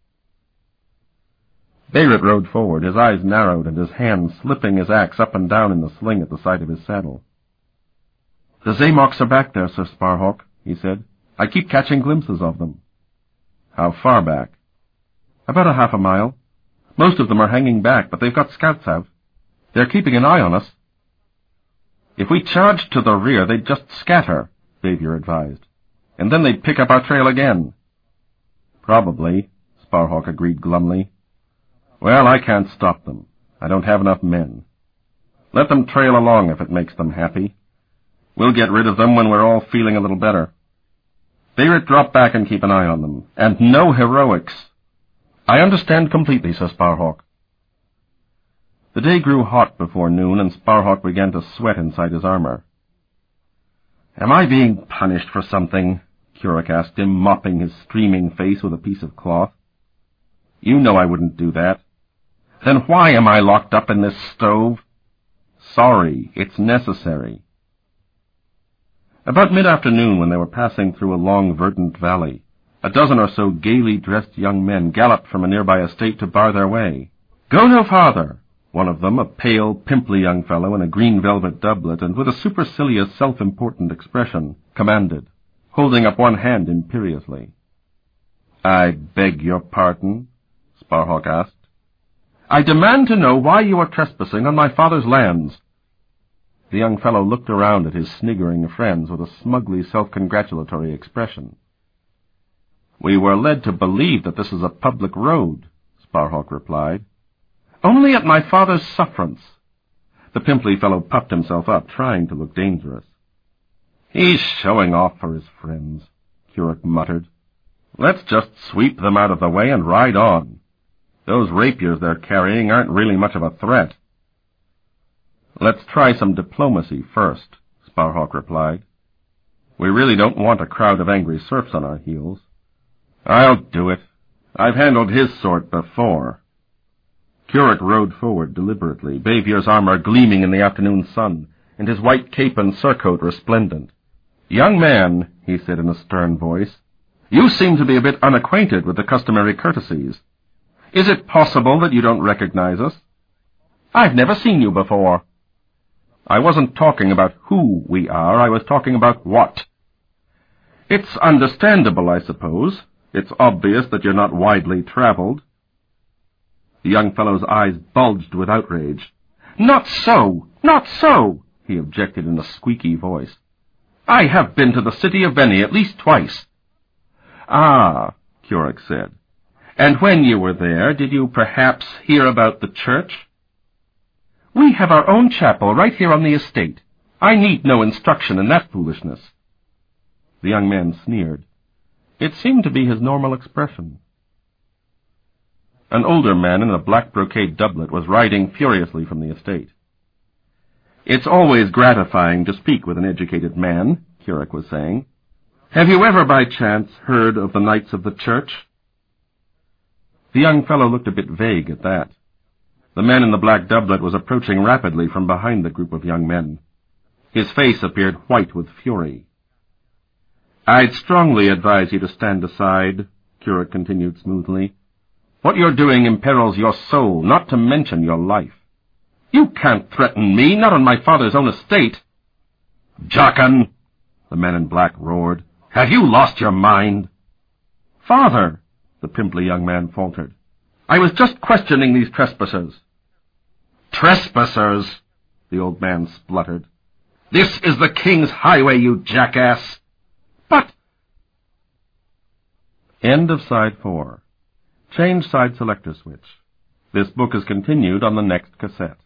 Beirut rode forward, his eyes narrowed and his hand slipping his axe up and down in the sling at the side of his saddle. The Zamoks are back there, Sir Sparhawk, he said. I keep catching glimpses of them. How far back? About a half a mile. Most of them are hanging back, but they've got scouts out. They're keeping an eye on us. If we charged to the rear, they'd just scatter, Xavier advised. And then they'd pick up our trail again. Probably, Sparhawk agreed glumly. Well, I can't stop them. I don't have enough men. Let them trail along if it makes them happy. We'll get rid of them when we're all feeling a little better. Beirut, drop back and keep an eye on them. And no heroics. I understand completely, Sir Sparhawk. The day grew hot before noon, and Sparhawk began to sweat inside his armor. Am I being punished for something? Currick asked him, mopping his streaming face with a piece of cloth. You know I wouldn't do that. Then why am I locked up in this stove? Sorry, it's necessary. About mid-afternoon, when they were passing through a long, verdant valley, a dozen or so gaily dressed young men galloped from a nearby estate to bar their way. Go no farther! One of them, a pale, pimply young fellow in a green velvet doublet and with a supercilious, self-important expression, commanded, holding up one hand imperiously. I beg your pardon? Sparhawk asked. I demand to know why you are trespassing on my father's lands. The young fellow looked around at his sniggering friends with a smugly self-congratulatory expression. We were led to believe that this is a public road, Sparhawk replied. Only at my father's sufferance. The pimply fellow puffed himself up, trying to look dangerous. He's showing off for his friends, Currick muttered. Let's just sweep them out of the way and ride on. Those rapiers they're carrying aren't really much of a threat. Let's try some diplomacy first, Sparhawk replied. We really don't want a crowd of angry serfs on our heels. I'll do it. I've handled his sort before. Currick rode forward deliberately, Bavier's armor gleaming in the afternoon sun, and his white cape and surcoat resplendent. Young man, he said in a stern voice, you seem to be a bit unacquainted with the customary courtesies. Is it possible that you don't recognize us? I've never seen you before. I wasn't talking about who we are, I was talking about what. It's understandable, I suppose. It's obvious that you're not widely traveled. The young fellow's eyes bulged with outrage. Not so! Not so! He objected in a squeaky voice. I have been to the city of Veni at least twice. Ah, Currick said. And when you were there, did you perhaps hear about the church? We have our own chapel right here on the estate. I need no instruction in that foolishness. The young man sneered. It seemed to be his normal expression. An older man in a black brocade doublet was riding furiously from the estate. It's always gratifying to speak with an educated man, Currick was saying. Have you ever by chance heard of the Knights of the Church? The young fellow looked a bit vague at that. The man in the black doublet was approaching rapidly from behind the group of young men. His face appeared white with fury. I'd strongly advise you to stand aside, Currick continued smoothly. What you're doing imperils your soul, not to mention your life. You can't threaten me, not on my father's own estate. Jockin, the man in black roared. Have you lost your mind? Father, the pimply young man faltered. I was just questioning these trespassers. Trespassers, the old man spluttered. This is the king's highway, you jackass. But... End of side four. Change side selector switch. This book is continued on the next cassette.